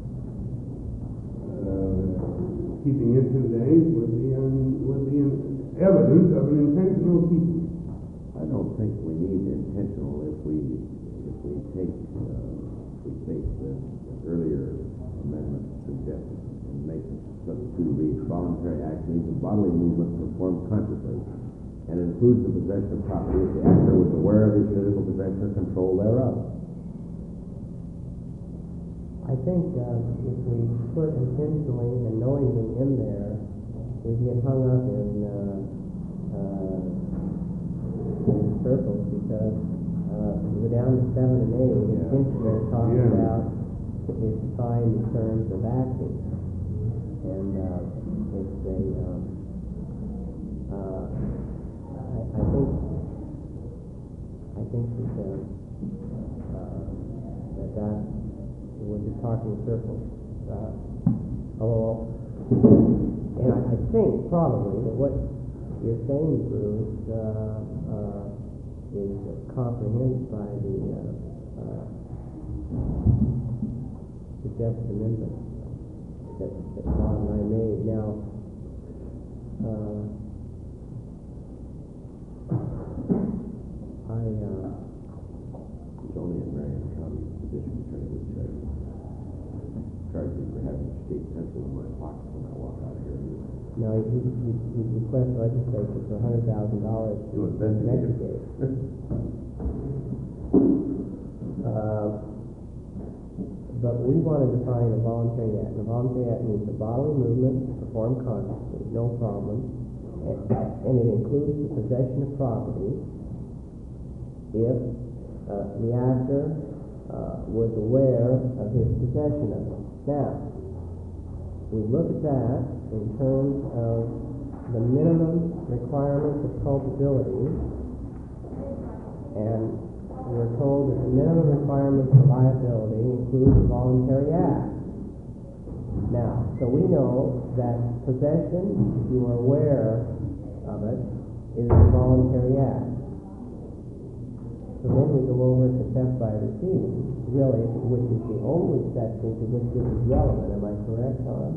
uh, keeping it two days would be, un, would be an evidence of an intentional keeping. I don't think we need intentional if we, if we take, uh, if we take the earlier amendment suggested and make it substitute read voluntary act means a bodily movement performed consciously and includes the possession of property if the actor was aware of his physical possession or control thereof. I think uh, if we put intentionally and knowingly in there, we get hung up in, uh, uh, in circles because uh, we go down to seven and eight, Yeah. intentionally talks Yeah. about is defined in terms of acting. And uh, it's a, um, uh, I, I think, I think that, uh, uh, that that we're just talking circles. Uh, although, and I, I think probably that what you're saying, Bruce, uh, uh, is comprehended by the uh, uh, suggested amendment that, that Bob and I made. Now, uh, I, uh, It's only in Marion County District Attorney would charge me. Charge me for having a state pencil in my pocket when I walk out of here. no, he, he, he requests legislature for a hundred thousand dollars To investigate. Uh, but we want to define a voluntary act. A voluntary act means a bodily movement performed consciously, no problem, and, and it includes the possession of property if uh, the actor uh, was aware of his possession of it. Now, we look at that in terms of the minimum requirements of culpability, and we're told that the minimum requirements for liability include a voluntary act. Now, so we know that possession, if you are aware of it, is a voluntary act. So then we go over to theft by receiving, really, which is the only section to which this is relevant. Am I correct, Tom?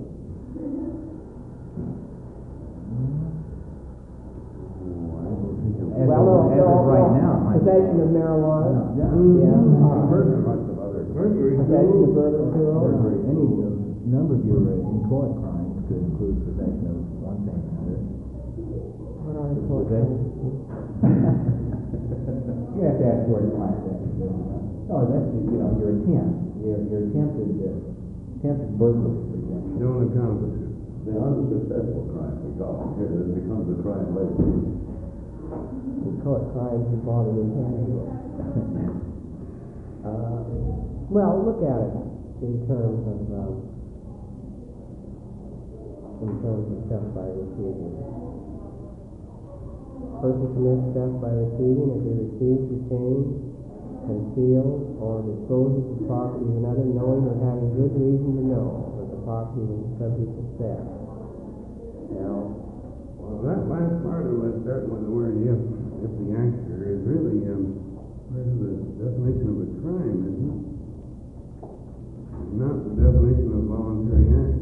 As Well, of- no, as no, of right no. now, it might be. Possession of marijuana. Yeah. Yeah. Burglary, lots of other. Burglary, Possession of burglary tools. Burglary, any uh, number of your uh, inchoate crimes could include possession of one thing or another. What are the Possession? You have to ask where to find that. Oh, that's, the, you know, your intent, your, your attempted, uh, attempted burglary, for example. don't accomplish it. The unsuccessful crime, we call it here, that becomes a crime later. We call it crimes involving intangible. uh, well, look at it in terms of um, in terms of theft by receiving. Person commits theft by receiving if he receives, retains, conceals, or disposes of property of another, knowing or having good reason to know that the property was the subject of theft. Now, Well, that last part of it, starting with the word if, if the actor is really, um, part of the definition of a crime, isn't it? It's not the definition of voluntary act.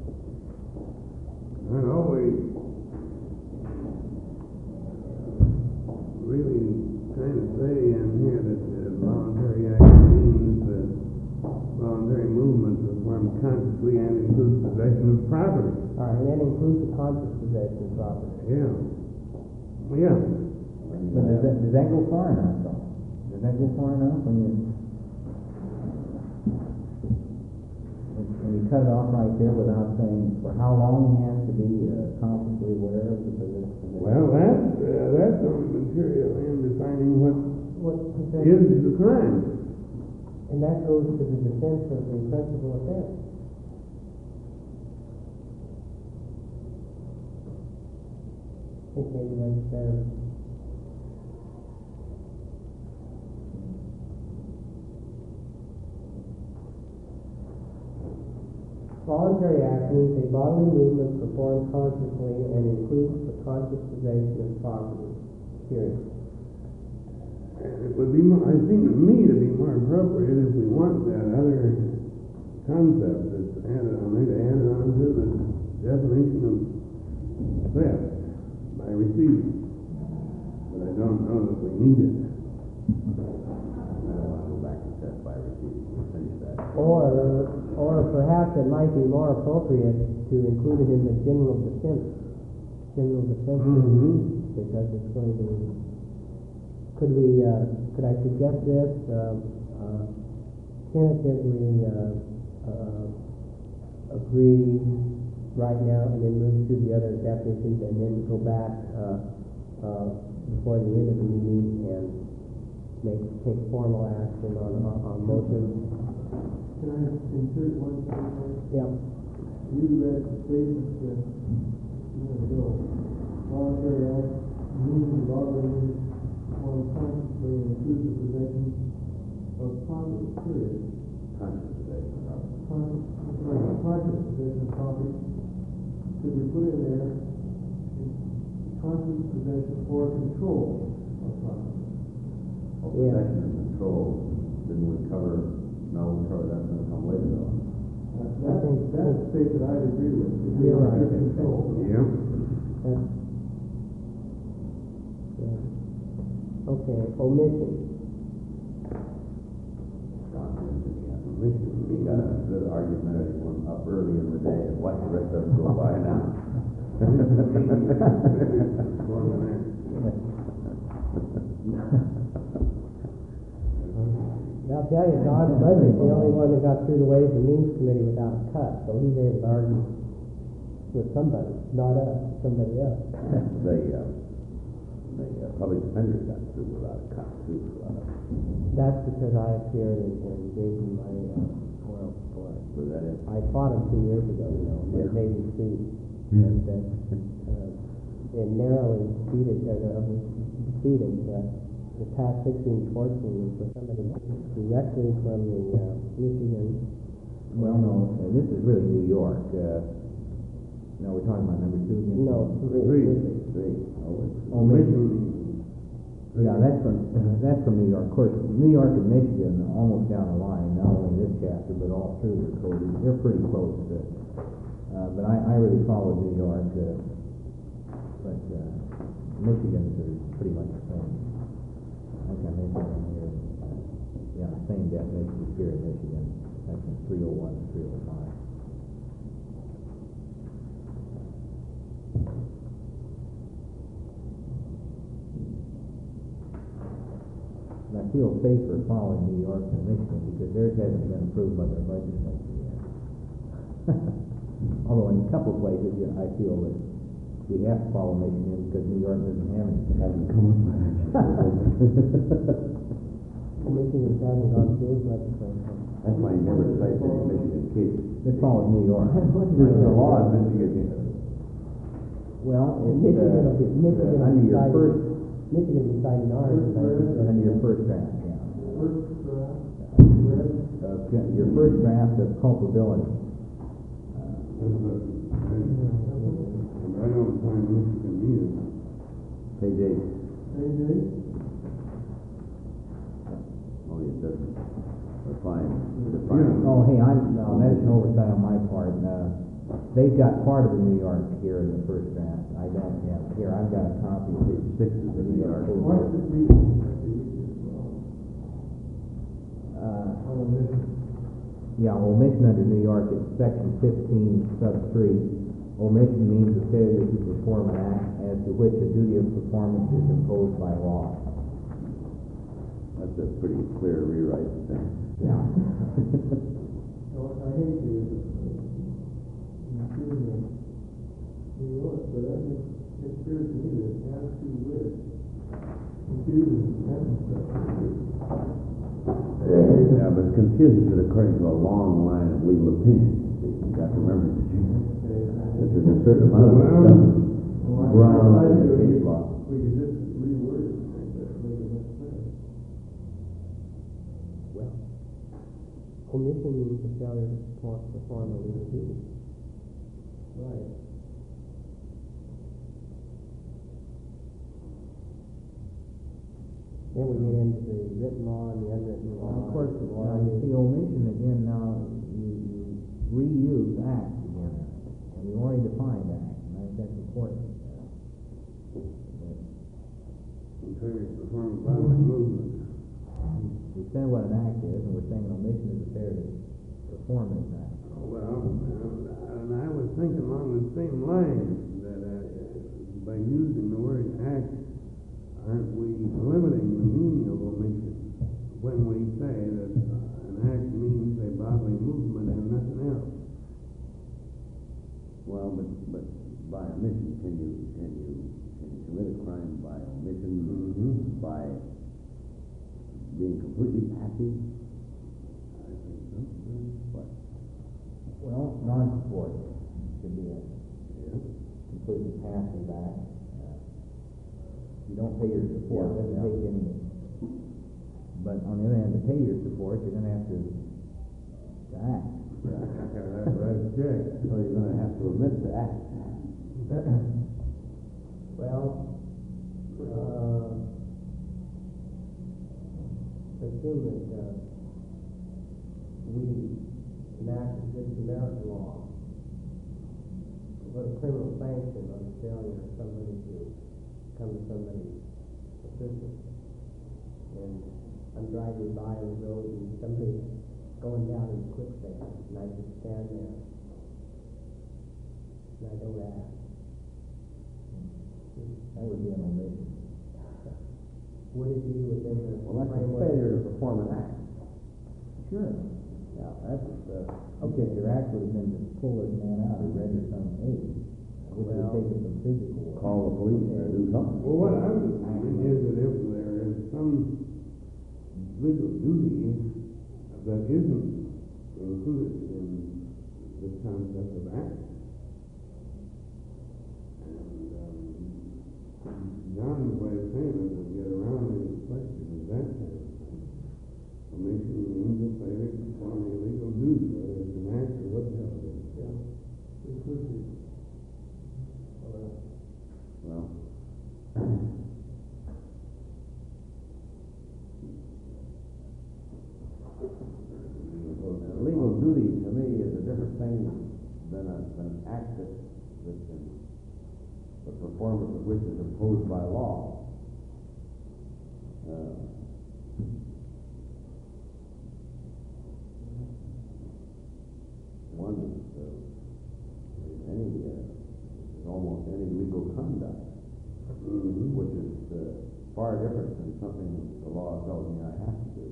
I'd always really trying to say in here that the voluntary act means that voluntary movement performed consciously and includes possession of property. all right, and that includes the conscious possession of property. Yeah. Well, yeah. But does that, does that go far enough, though? Does that go far enough when you, when you cut it off right there without saying for how long he has to be uh, consciously aware of the position? Well, that's, uh, that's on material in defining what What possession? is the crime. And that goes to the defense of the principal offense. I think maybe that's better. Voluntary act means a bodily movement performed consciously and includes the conscious possession of property. Period. It would be more, I think to me to be more appropriate if we want that other concept that's added on there, to add it on to the definition of theft by receiving. But I don't know that we need it. I don't wanna go back to theft by receiving, we'll finish that. Or, or perhaps it might be more appropriate to include it in the general defense, general defense, Mm-hmm. because it's going to, could we, uh, could I suggest this, um, uh, tentatively, uh, uh, agree right now and then move through the other definitions and then go back, uh, uh, before the end of the meeting and make, take formal action on, on, on motions? Can I insert one thing there? Yeah. You read the statement that, you know, voluntary act means bodily movement performed consciously and includes the possession of property, period. Conscious possession of property. Conscious, right, conscious possession of property. Could we put in there conscious possession or control of property? Well, Yeah. possession and control, didn't we cover, no, we covered that's gonna come later though. Uh, That, that's a state that I'd agree with. If we You're want right. control. Yep. That's, yeah. Okay, omission. John mentioned he had omission. He got a good argumentative one up early in the day, and what the rest of them go by now. I'll tell you, Don Frederick's the only one that got through the Ways and Means Committee without a cut, so he's able to argue with somebody, not us, somebody else. The, uh, the uh, public defender got through without a cut too. Uh, That's because I appeared and, and gave him my, uh, oil for it. was that it? I fought him two years ago, you know, and Yeah. it made him see, and, uh, uh, and narrowly defeated, uh, uh, was defeated, uh, the past sixteen fourteen was for somebody directly from the, uh, Michigan. Well, no, uh, this is really New York. Uh, no, we're talking about number two again? No, Three. three. Three. Oh, it's. Omission. Yeah, that's from, uh, that's from New York. Of course, New York and Michigan, almost down the line, not only this chapter, but all through their code, they're pretty close. Uh, uh, but I, I really followed New York, uh, but, uh, Michigan's are pretty much the same. I think I mentioned on here, uh, yeah, the same definition here in Michigan, section three oh one and three oh five. And I feel safer following New York than Michigan because theirs hasn't been approved by their legislature yet. Although in a couple of places, yeah, I feel that we have to follow Michigan because New York doesn't have anything. Hasn't come up with Michigan hasn't gone through his legislation. That's why you never cite any Michigan cases. This follows New York. There's a law in Michigan. Well, it's, Michigan, uh, will be- Michigan uh, under your decided- first, Michigan decided ours. in nineteen under your first draft, yeah. First draft, read, Uh, your first draft of culpability. That's what- I don't find Michigan either. Page eight. page eight, Only it doesn't define, define. Yeah. Oh, hey, I'm, no, that's an oversight on my part. Uh, they've got part of the New York here in the first draft. I don't have, here, I've got a copy of page six of the New York. why is it reading? Uh, On the mission. yeah, omission under New York, it's section fifteen, sub three. Omission means the failure to perform an act as to which a duty of performance is imposed by law. That's a pretty clear rewrite of things. Yeah. Well, I hate to, include in New York, but that makes, it appears to me that as to which, confuses the sentence structure. Yeah, but it confuses it according to a long line of legal opinions. So you got to remember that you, that there's a certain amount of stuff ground in the case law. We could just reword it, make that, make it much clearer. Well, Omission means a failure to perform, perform a legal duty. Right. Then we get into the written law and the unwritten law. Of course, Law now you is- see omission again, now you, you reuse act again, and we already defined act, and I think that's important. That Failure to perform bodily movement. We said what an act is, and we're saying an omission is a failure to perform this act. Well, and I was thinking along the same lines, that uh, by using the word act, aren't we limiting the meaning of omission when we say that uh, an act means a bodily movement and nothing else? Well, but, but by omission, can you, can you, can you commit a crime by omission, Mhm. by being completely passive? I think so. What? Well, non-support could be a Yeah. completely passive act. Uh, You don't pay your support, Yeah, doesn't yeah. take any, but on the other hand, to pay your support, you're gonna have to, to act. Yeah, that's right, check. So you're gonna have to admit to act. Well, uh, assume that, uh, we enact this American law, put a criminal sanction on the failure of somebody to come to somebody's assistance. And I'm driving by the road and somebody's going down in the quicksand, and I just stand there, and I don't act. That would be an omission. Would it be within the Well, that's a framework? failure to perform an act. Sure. Yeah, that's, uh, okay, your act would have been to pull this man out or render some aid, which would Well- take it from physical. work. Call the police or do something. Well, what I was thinking is that if there is some legal duty that isn't included in this concept of act, and, um, John's way of saying it would get around any question of that kind of thing. Omission means a failure to perform a legal duty, whether it's an act or what the hell it is. Yeah, inclusive. Well, a legal duty to me is a different thing than a, than an act that, that can, the performance of which is imposed by law. Uh, One is, uh, is any, uh, is almost any legal conduct, Mhm. which is uh, far different than something the law tells me I have to do.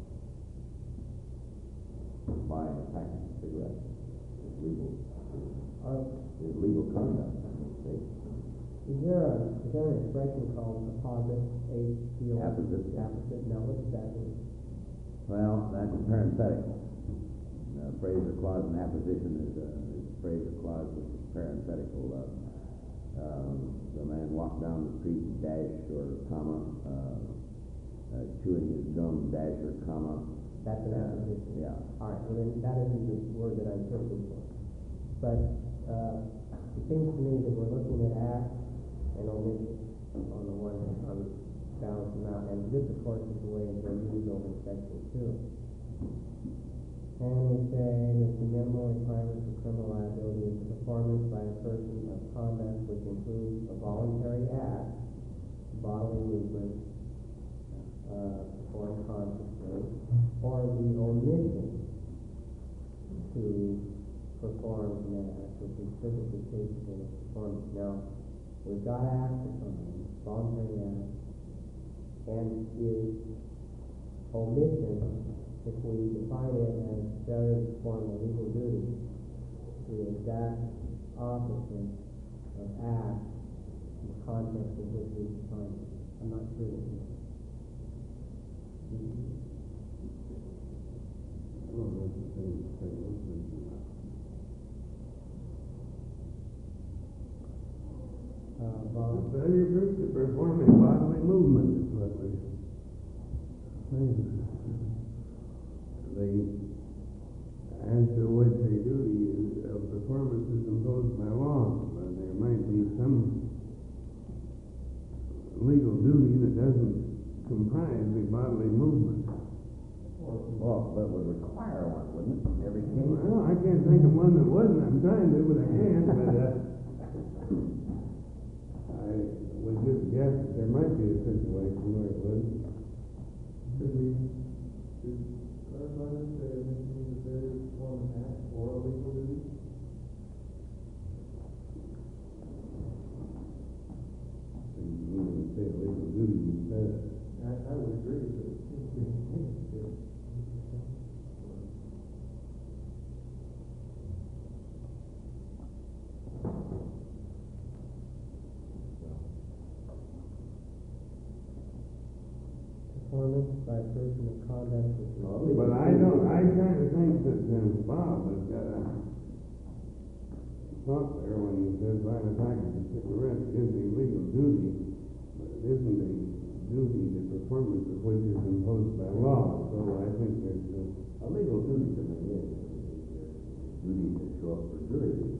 Buy a package of cigarettes is legal, Uh, is legal conduct in this state. Is there a, is there an expression called apposite, A P O? Apposite. Apposite, now what does that mean? Well, that's parenthetical. Uh, phrase or clause in apposition is a is a phrase or clause which is parenthetical. Uh, um, the man walked down the street, dash or comma, uh, uh, chewing his gum, dash or comma. That's an Uh, apposition? yeah. All right, well then, that isn't the word that I'm searching for. But, uh, it seems to me that we're looking at act and omission on the one, on the balance amount, and this, of course, is the way it's been used over in section two. And we say that the minimal requirement for criminal liability is the performance by a person of conduct which includes a voluntary act, bodily movement, uh, performed consciously, or the omission to perform an act which is physically capable of performance. Now, we've got act defined, voluntary act, and is omission, if we define it as failure to perform a legal duty, the exact opposite of act in the context in which we define it. I'm not sure that it is. Well, that's the same thing. Uh, Bob? Failure to perform a bodily movement is what we're saying. The doesn't comprise the bodily movement. Well, that would require one, wouldn't it, in every case? Well, I can't think of one that wouldn't. I'm trying to, but I can't. But uh, I would just guess that there might be a situation where it would. Could we, could clarify this, say, it means that there is one act or a legal duty? And you would say a legal duty instead of. I, I would agree, but it seems to be intended to. Performance by a person of conduct which is But I don't, I kind of think that um, Bob has got a thought there when he says light a package of cigarettes is a legal duty, but it isn't a duty, the performance of which is imposed by law. So I think there's a, A legal duty to me is a duty to show up for jury duty.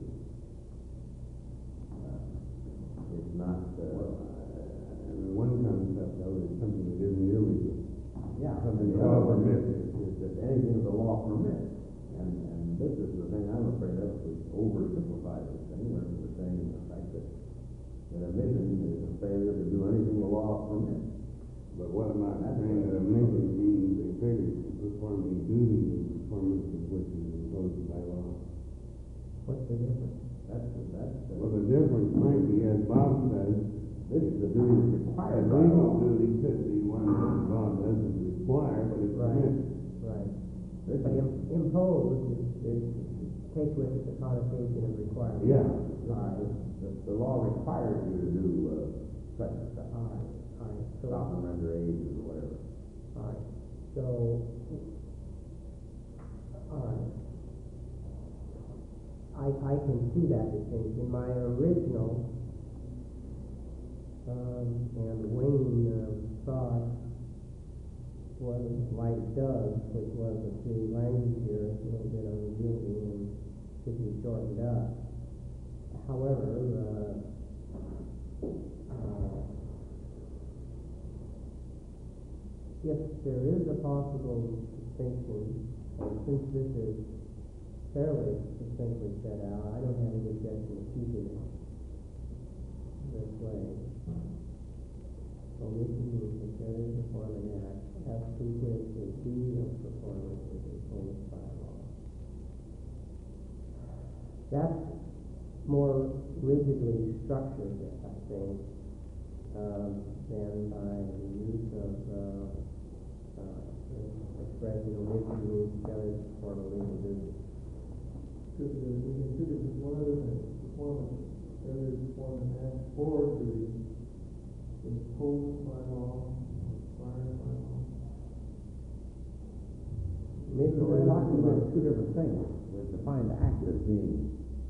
Uh, It's not, well, uh, I mean, one concept of it is something that isn't illegal. yeah, Something the the law other one permits. is, is that anything the law permits. And, and this is the thing I'm afraid of, we oversimplify this thing, where we're saying the fact that, that a mission is a failure to do anything the law permits. But what about saying that a mission means a failure to perform a duty, the performance of which is imposed by law? What's the difference? That's, the- that's, the- Well, the difference might be, as Bob says, this is the duty that's a required by legal law. duty could be one that the law doesn't require, but it Right. permits. Right. This But is, im- imposed is, is, takes with it the connotation of requirement. Yeah. uh, the, the law requires you to do, uh, such and such. All right, all right, so, Stop and render aid or whatever. all right, so, all right. I, I can see that distinction. My original, um, and Wayne, um, thought was like Doug, which was that the language here is a little bit unwieldy and should be shortened up. However, uh, uh, if there is a possible distinction, and since this is fairly succinctly set out, I don't have any objection to keeping it this way. Omission means a failure to perform an act as to which a duty of performance is imposed by law. That's more rigidly structured, I think, um, than by the use of uh, uh, the expression omission means failure to perform a legal duty. Because uh, we consider this one other than performance, failure to perform an act or duty imposed by law, required by law. Maybe So we're we're talking talking about two different things. We've defined act as being,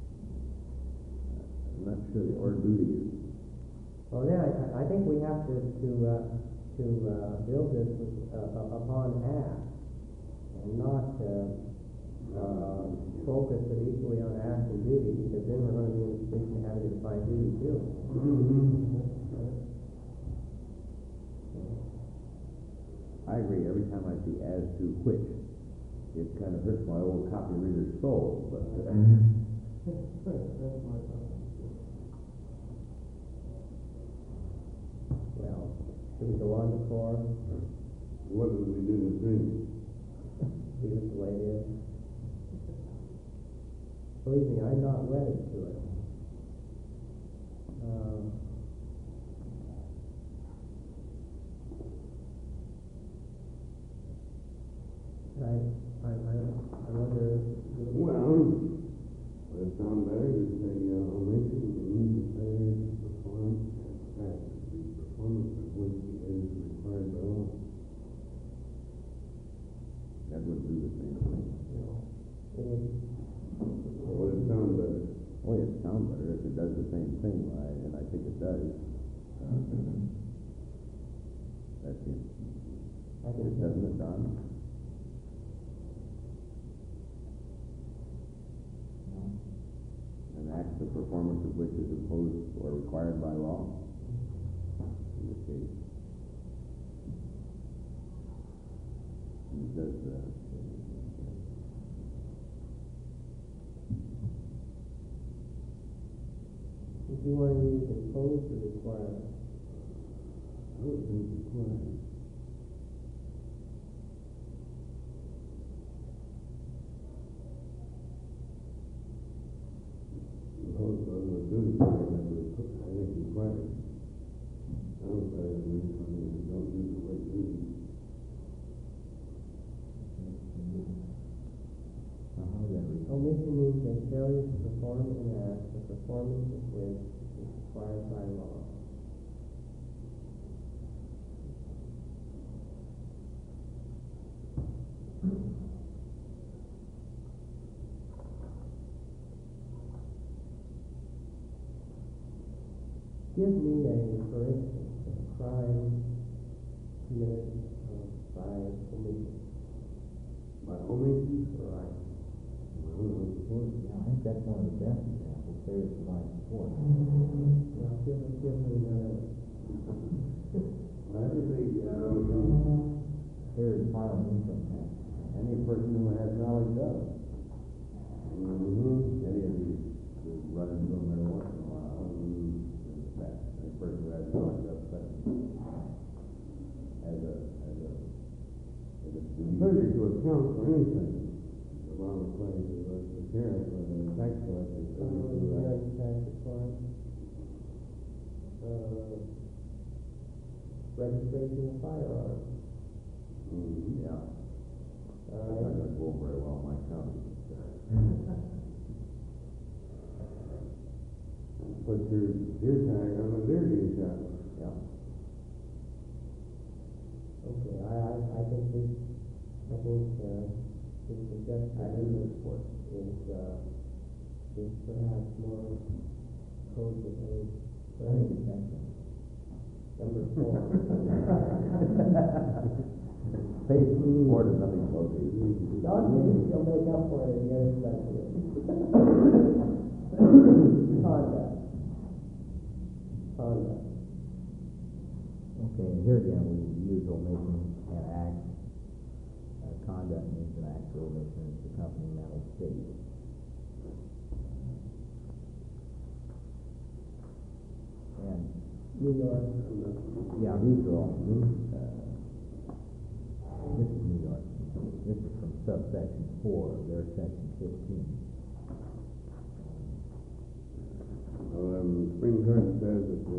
I'm not sure the or duty is. Well, then I, I think we have to to uh, to uh, build this with, uh, upon act and not uh, uh, focus it equally on act and duty, because then we're going to be in a position of having to define duty too. Mm-hmm. I agree, every time I see as to which, it kind of hurts my old copy reader's soul, but. uh, That's my thought. Well, should we go on to four? What did we do to three? Leave it the way it is. Believe me, I'm not wedded to it. Um, I, I, I, I wonder. Well, would it sound better to say, uh, omission means a failure to perform an act, the performance of which is required by law. That would do the same thing. It would, Or would it sound better? Oh, it sounds better if it does the same thing, I, and I think it does. Uh, That's it. I think, Doesn't it, Don? An act, the performance of which is imposed or required by law, in this case. you want to use imposed or required? I would think required. Imposed on the duty, I think required. I don't know if we, I mean, we don't use the word duty. Now, how does that read? Omission means a failure to perform an act, the performance of which is required by law. Give me a, for instance, a crime committed uh, by omission. By omission? Right. Well, of course. Yeah, I think that's one of the best examples. There's the line support. Now, give, give me another. I think, um, There's filing income tax. Any person who has knowledge of, mm-hmm. any of these, who run into them every once in a while, is that, any person who has knowledge of such, as a, as a, as a duty. Failure to account for anything around the place, or the sheriff, or the tax collector, Uh, failure to, uh, marriage tax required. Uh, registration of firearms. mhm. Yeah, All that's not right. gonna go very well in my county. Put your deer tag on a deer you shot. Yeah. Okay, I, I, I think this, I think, uh, this suggestion is, is, uh, is perhaps more code related. I think it's excellent. Number four. Basically, more than nothing close to Don't maybe you'll make up for it in the other section. Conduct. Conduct. Okay, and here again, we use omission and act. Uh, conduct means an act or omission is accompanying mental state. And, New York. yeah, these are all, uh, this is New York. This is from subsection four of their section fifteen. Well, um, Supreme Court says that the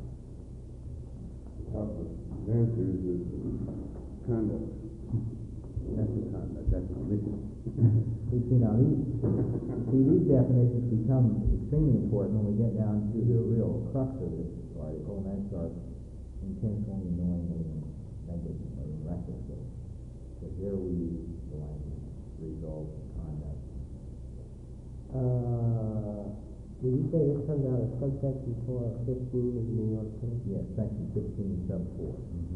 top of dancers is conduct. That's the conduct, that's the omission. You see, now these, see, these definitions become extremely important when we get down to the real crux of this article, and that's our intentionally, knowingly, and negligently, and recklessly. Because there we use the language, result, conduct. Uh, did you say this comes out of subsection four of fifteen of the New York Code? Yes, section fifteen, sub four.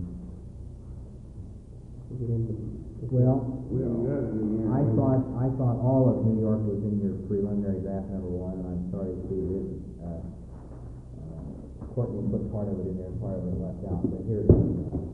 Is it in the? Well, We haven't got it in here. I thought, I thought all of New York was in your preliminary draft number one, and I'm sorry to see this, uh, uh, Courtney put part of it in there, and part of it left out, but here it is.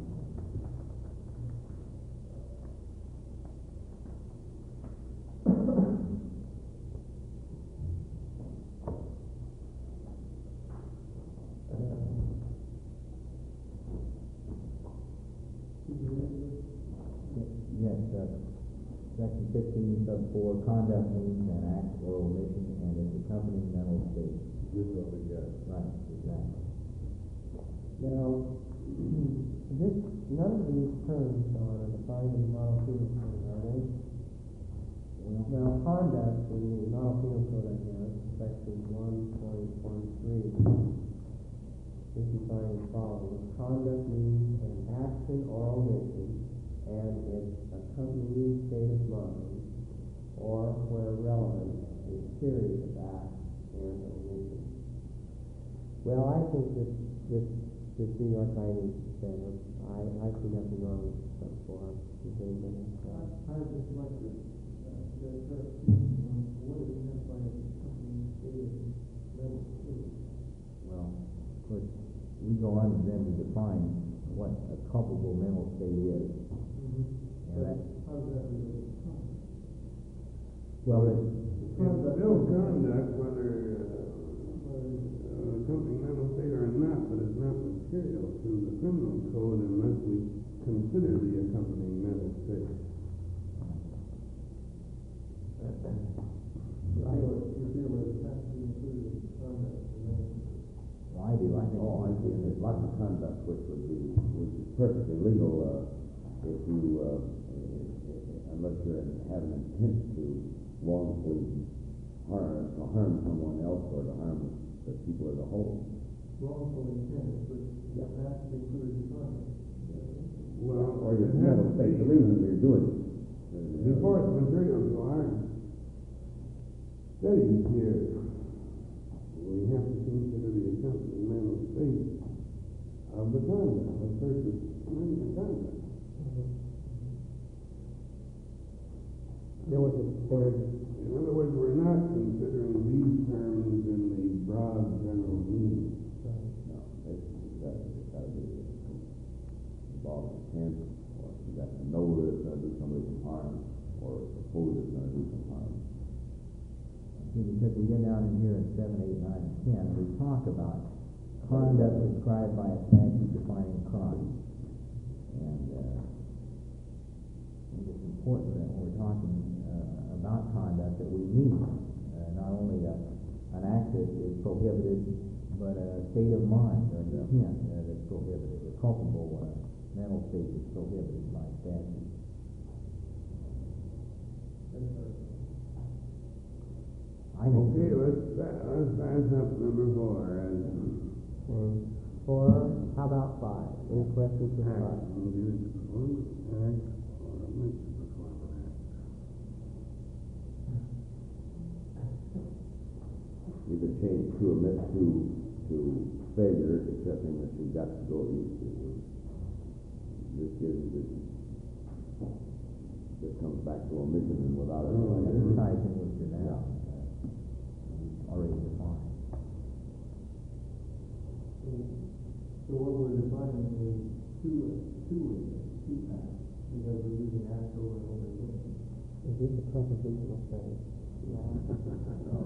Yes, uh, section fifteen, sub four, conduct means an act or omission and its accompanying mental state. This is what we got. Right, exactly. Now, this, none of these terms are defined in the model penal code, are they? Now, conduct in the model penal code, I guess, section one point one three, is defined as follows. Conduct means an action or omission and its accompanying state of mind, or, where relevant, a series of acts and omissions. Well, I think this, this, this New York language is better. I, I see nothing wrong with this stuff for us. Does anybody else? I would just like to, uh, get a clarification on what is meant by accompanying state of mental state. Well, of course, we go on then to define what a culpable mental state is. And that, How does that relate to conduct? well, it, It's still conduct, whether, uh, uh, not material to the criminal code unless we consider the accompanying mental state. Right. You feel that it has to be included in conduct, and then Well, I do, I think. Oh, I see, there's lots of conduct which would be, which is perfectly legal, uh, if you, uh, unless you have an intent to wrongfully harm, or harm someone else or to harm the people as a whole. wrongful intent, but it has to be included in conduct. Well, Or your it has mental to state, the be, reason you're doing it. before it's material to our studies here, we have to consider the accompanying mental state of the conduct, of the person's mental conduct. There was a, there was, In other words, we're not considering these terms in the broad general meaning. No, it's, it's gotta, it's gotta be involved intent, or you got to know that it's gonna do somebody some harm, or suppose it's gonna do some harm. See, because we get down in here in seven, eight, nine, and ten, we talk about conduct prescribed by a statute defining crime. And, uh, I think it's important that when we're talking, uh, about conduct, that we mean, uh, not only a, an act that is prohibited, but a state of mind or an intent uh, that's prohibited, a culpable, uh, mental state that's prohibited by statute. I think. Okay, let's, pa- let's pass up number four as and four, how about five? Any questions for act, five? either to perform an act or omit to perform an act. You could change to omit to, to failure, accepting that you've got to go, you, you, this gives, this, this comes back to omission and without it. Oh, This yeah. ties in with your now, uh, already defined. So what we're defining is two, two ways, two acts, because we're using acts over and over again. Is this a prepositional phrase? No.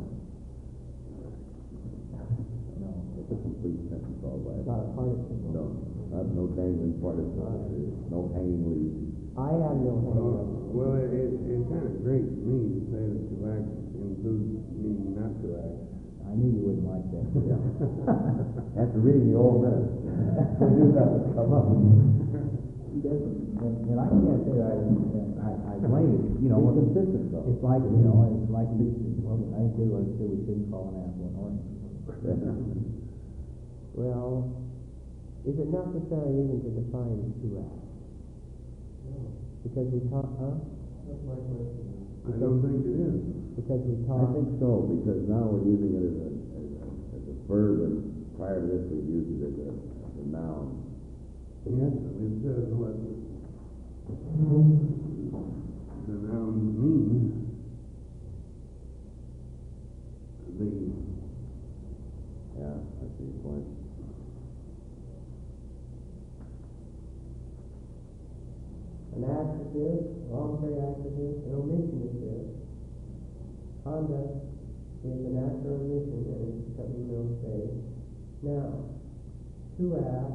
No. It's a complete sentence all by It's itself. not a participle? No, not no dangling participles, no hanging leaves. I have no hang Well, up. well, it, it, it's kind of great to me to say that to act includes meaning not to act. I knew you wouldn't like that. After reading the old minutes, we knew that would come up. And, and I can't say I, I, I blame it, you know, Be when- consistent though. it's like, you know, it's like, you, well, I say, well, I say we shouldn't call an apple an orange. Well, is it necessary even to define two acts? No, Because we talk, huh? that's my question. I don't think it is. Because we I talk, think so, because now we're using it as a, as a, as a verb, and prior to this, we've used it as a, as a noun. Yes, it says what the nouns mean. The, Yeah, I see your point. an act is this, voluntary act is this, an omission is this. Conduct is an act or omission, and it's something we'll say. Now, to act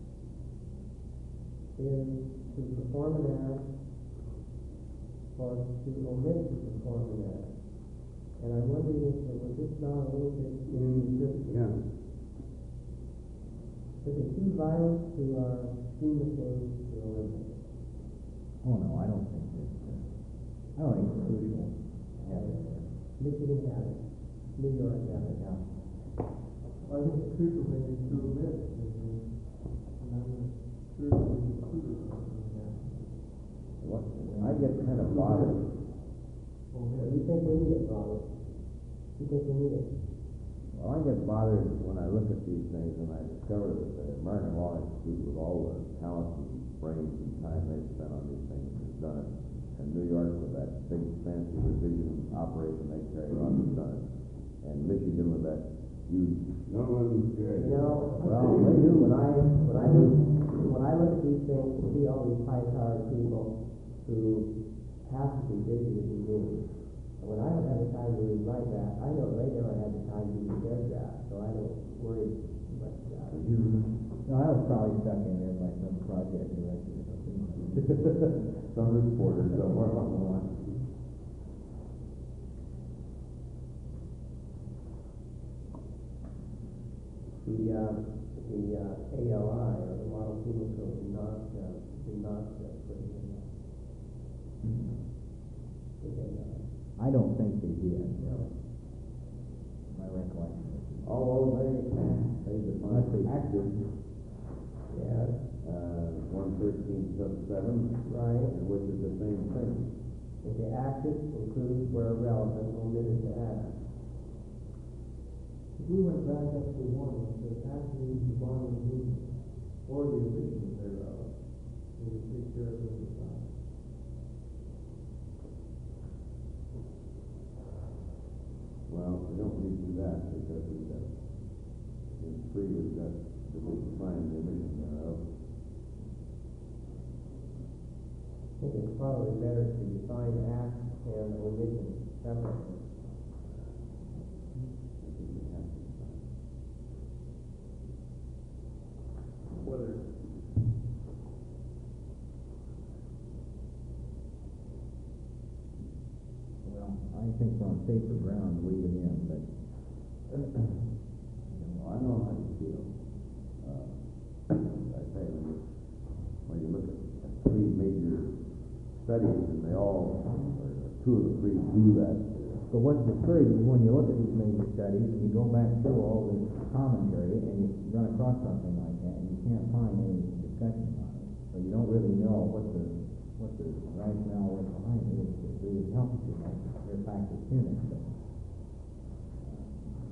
is to perform an act or to omit to perform an act. And I'm wondering if, was this not a little bit inconsistent? yeah, Is it too violent to our scheme of things to eliminate? Oh, no, I don't think that, uh, I don't think it's crucial to have it there. Michigan has it, New York has it. Yeah. I think the crucial thing is to omit, and and I'm not sure that we included something in that. What, I get kind of bothered. So you think we need it, Robert? You think we need it? Well, I get bothered when I look at these things and I discover that the American Law Institute, with all the talent and brains and time they've spent on these things, has done it. And New York, with that big fancy revision operation they carried on, has done it. And Michigan, with that huge, no one's scared. You know, well, they do. when I, when I look, when I look at these things, and see all these high-powered people who have to be busy as me, and when I don't have the time to read my draft, I know they never had the time to read their draft, so I don't worry much about it. was probably stuck in there by some project director or something. Some reporter somewhere along the line. The, uh, the, uh, A L I, or the Model Penal Code, did not, uh, did not, uh, put it in there. Did they, uh, I don't think they did, no. my recollection. Although they, they Unless they- define active, Yes, uh, one thirteen sub seven, right. which is the same thing. If the active includes where relevant, omitted to add. If we went back up to one, it says actions the bodily movement, or the omission thereof, we would take care of number five. Well, we don't need to do that because we've got, in three, we've got the define the emission thereof. I think it's probably better to define act and omission separately. I think we have to define. Whether Well, I think we're on safer ground to leave it in, but Well, I know how you feel. Uh, I say, when you, when you look at three major studies, and they all, or two of the three do that. But what's discouraging is when you look at these major studies and you go back through all this commentary and you run across something like that and you can't find any discussion on it. So you don't really know what the, what the rationale was behind it. It really helps you know their factors in it. But, uh,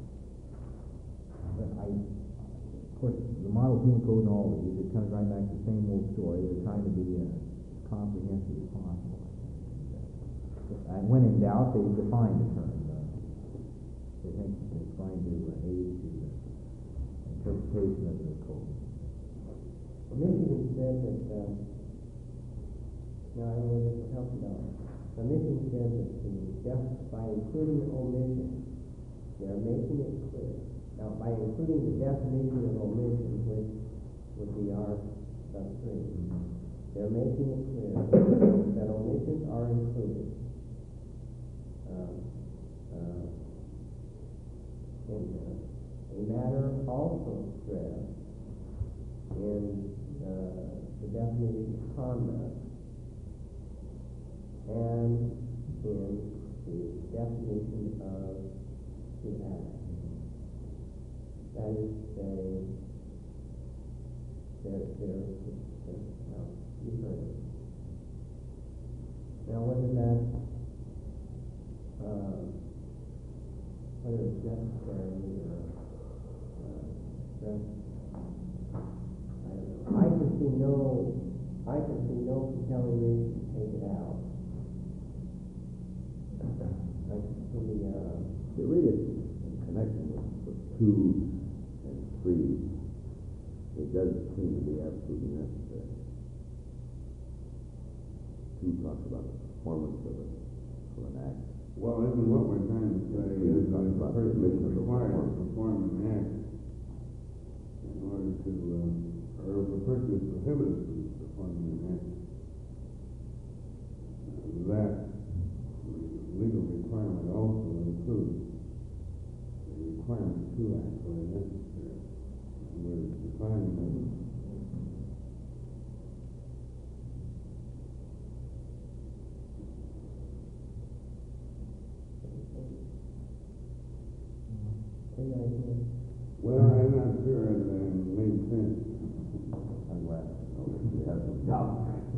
but I, of course, the model penal code and all of these, it comes right back to the same old story. They're trying to be uh, as comprehensive as possible. And when in doubt, they define the term. Uh, they think it's going to uh, aid to the interpretation of the code. Well, Michigan said that, um, now I don't know if this will help you out. But Michigan said that the, just by including omission, they're making it clear. Now, by including the definition of omission, which would be our sub three, they're making it clear that omissions are included. Um, uh, in uh, a matter also stressed in uh, the definition of conduct and in the definition of the act. That is to say, there, there, there, well, you've heard it. Now, whether that Uh, whether it's necessary or uh, stress, I don't know. I can see no, I can see no compelling reason to take it out. I can see, uh, You read it in connection with, with two and three, it doesn't seem to be absolutely necessary. Two talks about the performance of, a, of an act. Well, isn't what we're trying to say is that if a person is required to perform an act in order to, uh, or if a person is prohibited from performing an act, uh, that legal requirement also includes the requirement to act where necessary. And we're defining them. any idea? Well, I'm not sure it uh, made sense. I'm glad to know that you have some doubt.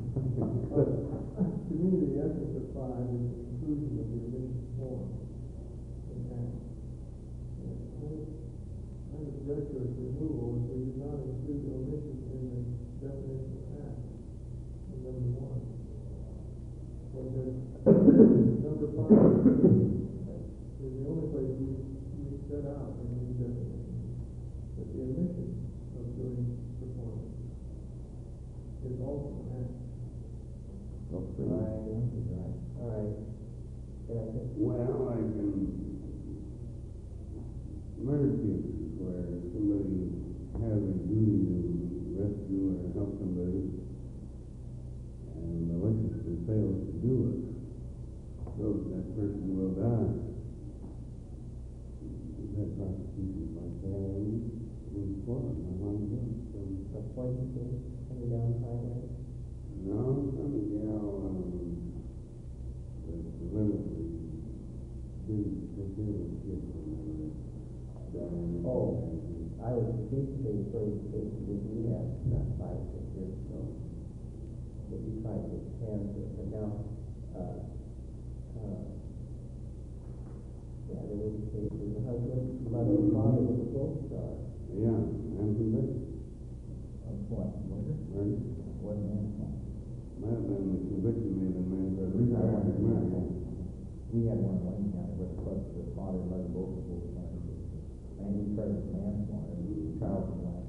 To me, the essence of five is the inclusion of the omission form in act. And I would object to its removal if we did not include the omission in the definition of act in number one. Or that number five is the only place we, we set out in these definitions that the omission of doing performance is also an act. Don't All think- right, all right. Can I say? Well, I can, murder cases where somebody has a duty to poison tree coming down the highway? No, some gal, um, the delivery, didn't take care of the kids or whatever. Down in the- Oh. I was basically referring to cases that we had not five, six years ago, that we tried to expand to, but now, uh, uh, yeah, there was a case where the husband, mother, and father was a gold star. Yeah, and convicted, Of what, murder? murder. What manslaughter? Might have been the conviction made in man, but The reason I retired wanted to murder. know, we had one in Wayne County where the, plus the father and mother both were both charged with, and he charged with manslaughter, the child was last.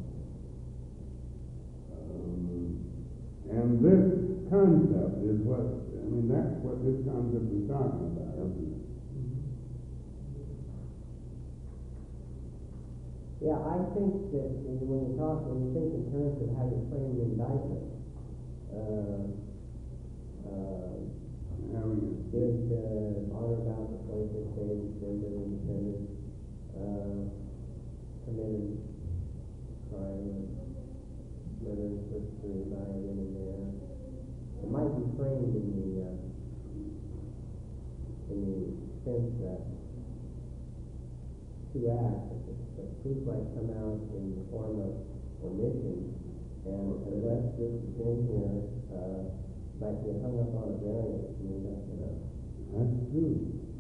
Um, and this concept is what, I mean, that's what this concept is talking about, isn't it? Yeah, I think that when you talk, when you think in terms of how you frame the indictment, uh, uh, Having a, did, uh, honor about the twenty-fifth day of December, independent, uh, committed crime, murder and first degree murder in and there. It might be framed in the, uh, in the sense that two acts, but but proof might come out in the form of omission, and unless this is in here, uh, might be hung up on a variance, and you're not gonna. that's true.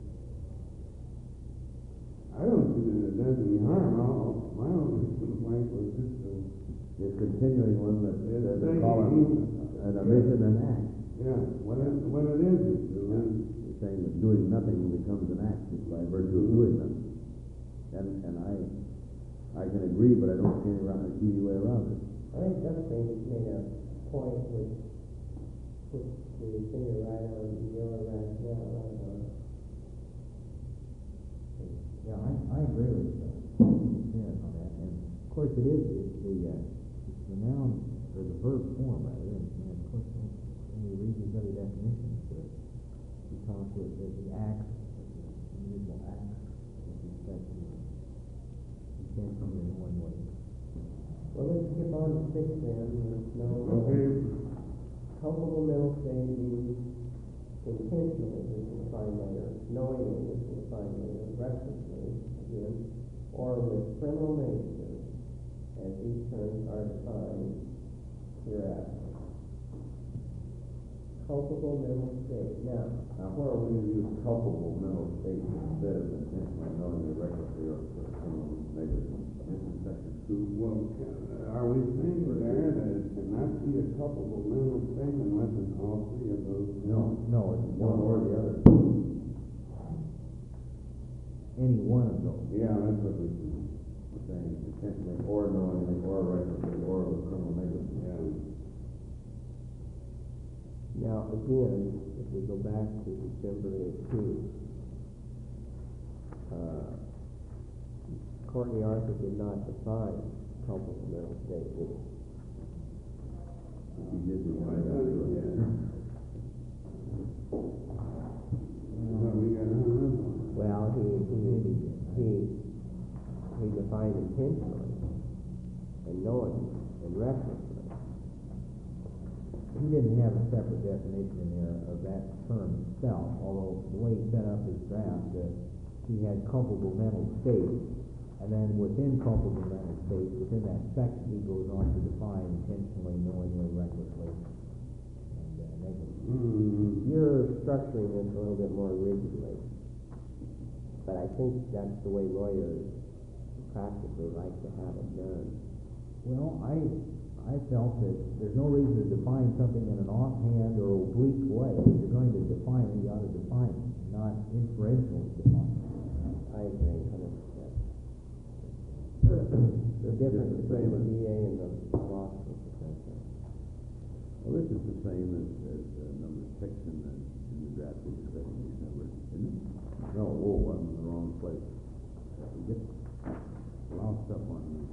I don't see that it does any harm, all, my only complaint was just the, It's continuing one that, It's that they saying- call it an omission and act. yeah, what it, what it is, is the reason. You're saying that doing nothing becomes an act just by virtue of doing nothing. And, and I, I can agree, but I don't see any ra- easy way around it. I think the other thing is made a point which puts the finger right on your rationale, right on. Yeah, I, I agree with you, Ken, on that, and of course it is, it's the, uh, it's the noun, or the verb form rather, and, and of course, when when you read these other definitions, that you talk with the, the acts, the individual acts, with respect to intentionally in one way. Well, let's skip on to six then, there's no. uh, Okay, Culpable mental state means intentionally, this is defined later, knowingly, this is defined later, recklessly, again, or with criminal nature, as these terms are defined hereafter. Culpable mental state. Now, Now, where are we going to use culpable mental state instead of intentionally knowingly recklessly or or criminal negligence? This is section two. well, can- are we saying there that it cannot be a culpable mental state unless it's all three of those? No, No, it's one or the other. any one of those. Yeah, that's what we, We're saying intentionally or knowingly or recklessly or with criminal negligence. yeah. now again, if we go back to December eighteenth, uh, Courtney Arthur did not define culpable mental state, did he? He did define that too. So we got hung up on Well, he, he, he, he defined intentionally, and knowingly, and recklessly. He didn't have a separate definition in there of that term itself, although the way he set up his draft, uh, he had culpable mental state, and then within culpable mental state, within that section, he goes on to define intentionally, knowingly, recklessly, and uh, negligently. Mm, You're structuring this a little bit more rigidly, but I think that's the way lawyers practically like to have it done. Well, I, I felt that there's no reason to define something in an offhand or oblique way. If you're going to define it, you ought to define it, not inferentially define it. I agree, hundred percent. The difference It's the between the same D A and the law school professor. Well, this is the same as, as uh, number six in the, in the draft discussion, number, isn't it? No, oh, I'm in the wrong place. We get a lot of stuff on here.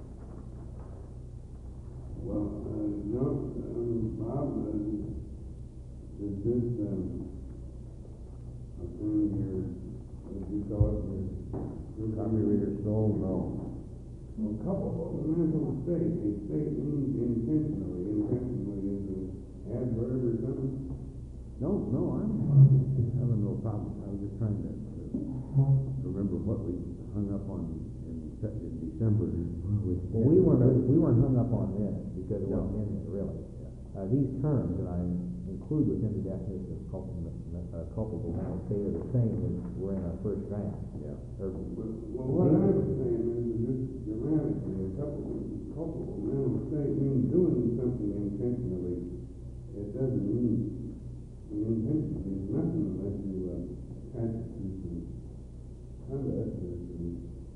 well, uh, no, um, Bob, uh, did this, um, a thing here, what did you call it, your? Copy reader stole, no. Well, culpable mental state, a state means intentionally, intentionally is an adverb or something? No, no, I'm having no problem. I was just trying to to remember what we hung up on in, Sep- in December. Well, we weren't, we weren't hung up on this, because it No. wasn't in there, really. Uh, these terms that I include within the definition of culpable, uh, culpable mental state are the same as were in our first draft. Yeah. Or, Well, well, what I was saying is, is just grammatically, a culpable, culpable mental state means doing something intentionally. It doesn't mean, intention means nothing unless you, uh, attach it to some conduct or some.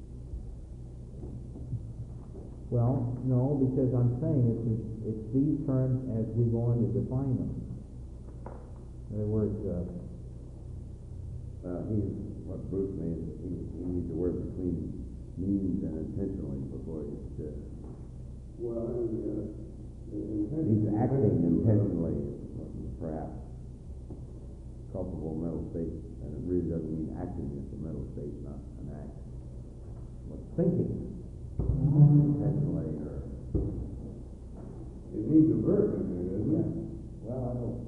well, no, because I'm saying it's, it's these terms as we go on to define them. In other words, uh, Uh, he's, what Bruce made, he, he needs a word between means and intentionally before he said. Well, and, uh, the intention. He's acting intentionally, perhaps. Culpable mental state, and it really doesn't mean acting, it's a mental state, not an act. But thinking intentionally, or, It needs a verb in there, doesn't it? well, I don't.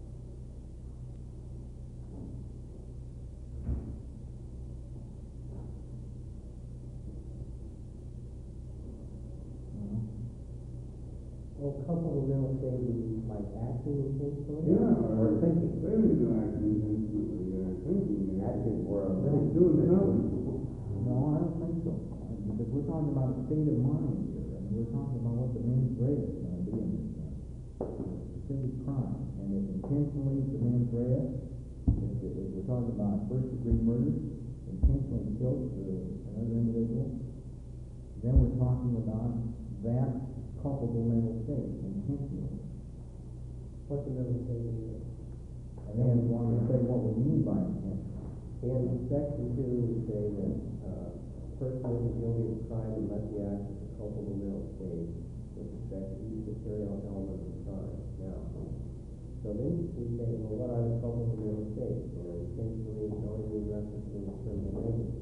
Well, culpable mental state is like acting intentionally? Yeah, Or thinking. Failing to act intentionally, or thinking. uh, Acting or a He's doing something. no, I don't think so. Because we're talking about a state of mind here, and we're talking about what the mens rea is going to be in this uh, specific crime. And if intentionally the mens rea, if, if we're talking about first degree murder, intentionally killed uh, another individual, then we're talking about that culpable mental state, intentionally. What's the mental state in there? And then we want to say what we mean by intent. In section two, we say that, uh, a person isn't guilty of a crime unless he acts as a culpable mental state with respect to each material element of the crime. Now, so then we say, well, what are the culpable mental states? You know, intentionally, knowingly, recklessly, and criminal negligence.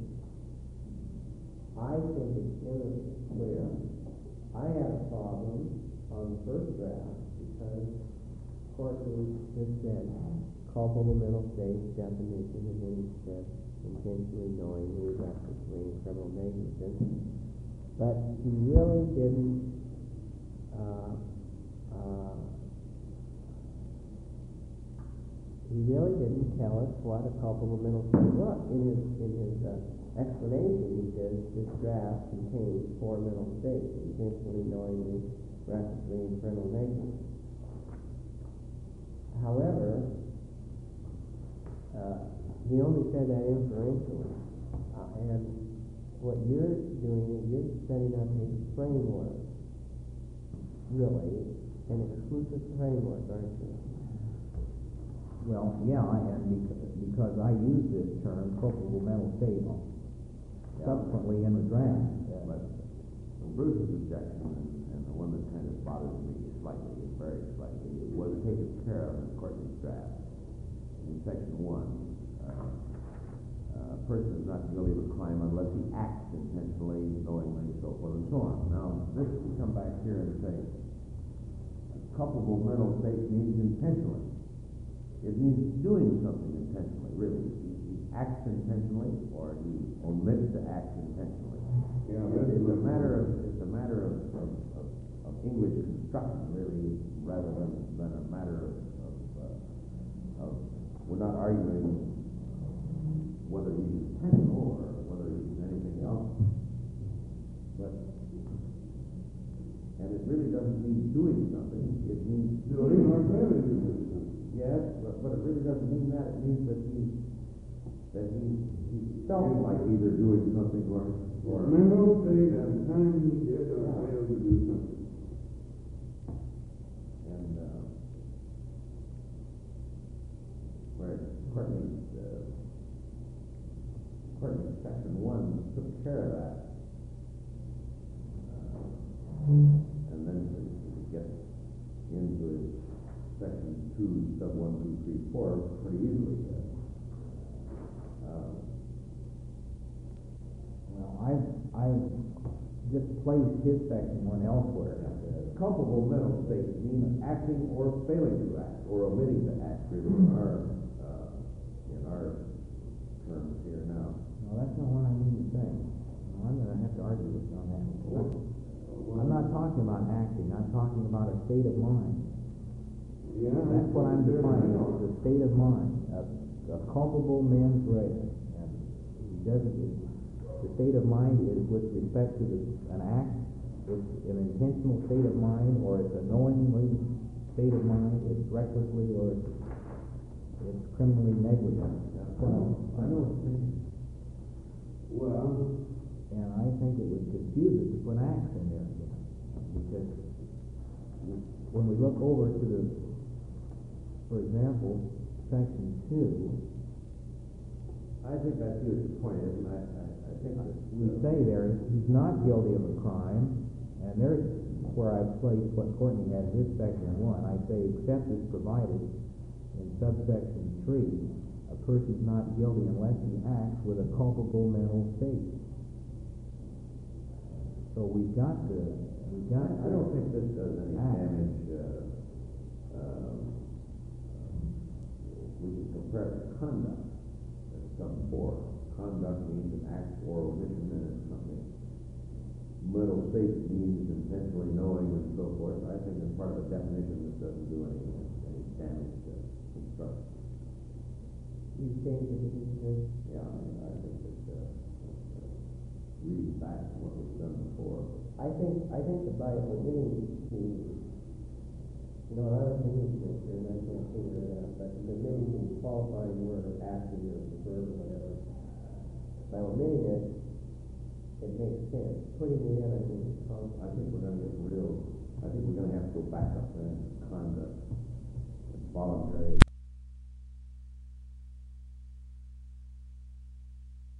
I think it's innocent, clear. I had a problem on the first draft because Courtney just said culpable mental state definition, and then he said intentionally, knowingly, recklessly, and criminal negligence. But he really didn't, uh, uh, he really didn't tell us what a culpable mental state was. In his, in his uh, explanation, he says this draft contains four mental states: intentionally, knowingly, recklessly, and criminal negligence. However, uh, he only said that inferentially, uh, and what you're doing is you're setting up a framework, really, an exclusive framework, aren't you? Well, yeah, I and because, because I use this term culpable mental state subsequently in the draft. But Bruce's objection, and, and the one that kind of bothers me slightly, very slightly, was taken care of in Courtney's draft. In section one, uh, uh, a person is not guilty of a crime unless he acts intentionally, knowingly, so forth and so on. Now, this we come back here and say, a culpable mental state means intentionally. It means doing something intentionally, really. He, he acts intentionally, or he omits to act intentionally. Yeah, It's, that's it's a what- matter of it's a matter of, of, of, of English construction, really, rather than, than a matter of, of, uh, of we're not arguing whether he's intentional or whether he's anything else. But and it really doesn't mean doing something. It means Doing or failing to do something. yes, but, but it really doesn't mean that. It means that he that he he felt like either doing something or or Mental state at the time he did or failed to do something. and uh, where Courtney's uh, Courtney's section one took care of that, uh, and then to, to get into his section two, sub one, two, three, four pretty easily. Uh, Well, I, I just place his section one elsewhere. Culpable mental state means acting or failing to act, or omitting to act, really, in our, uh, in our terms here now. No, that's not what I mean to say. No, I'm gonna have to argue with you on that. I'm not talking about acting, I'm talking about a state of mind. Yeah. That's what I'm defining, it's a state of mind, a, a culpable mens rea. And he doesn't, the state of mind is with respect to the, an act, it's an intentional state of mind, or it's a knowingly state of mind, it's recklessly, or it's, it's criminally negligent. Well, I don't think, Well, And I think it would confuse it to put acts in there again. Because when we look over to the, for example, section two, I think I see what your point is, and I, I, I think that. we say there, he's not guilty of a crime, and there's where I place what Courtney has his section one. I say, except as provided in subsection three, a person's not guilty unless he acts with a culpable mental state. So we've got to, we've got to. I don't think this does any act. damage, uh, um, we can compare it to conduct, that's come before. Conduct means an act or omission in something. Mental state means intentionally knowing and so forth. I think as part of the definition, this doesn't do any, any damage to construction. You change it, you change. Yeah, I mean, I think that, uh, uh, reading back to what was done before. I think, I think the by omitting the, you know, I don't think it's, and I can't figure it out, but the omitting the qualifying word or after or the verb or whatever, by omitting it, it makes sense. Putting it in, I think, is wrong. I think we're gonna get real, I think we're gonna have to go back up there, conduct, it's voluntary.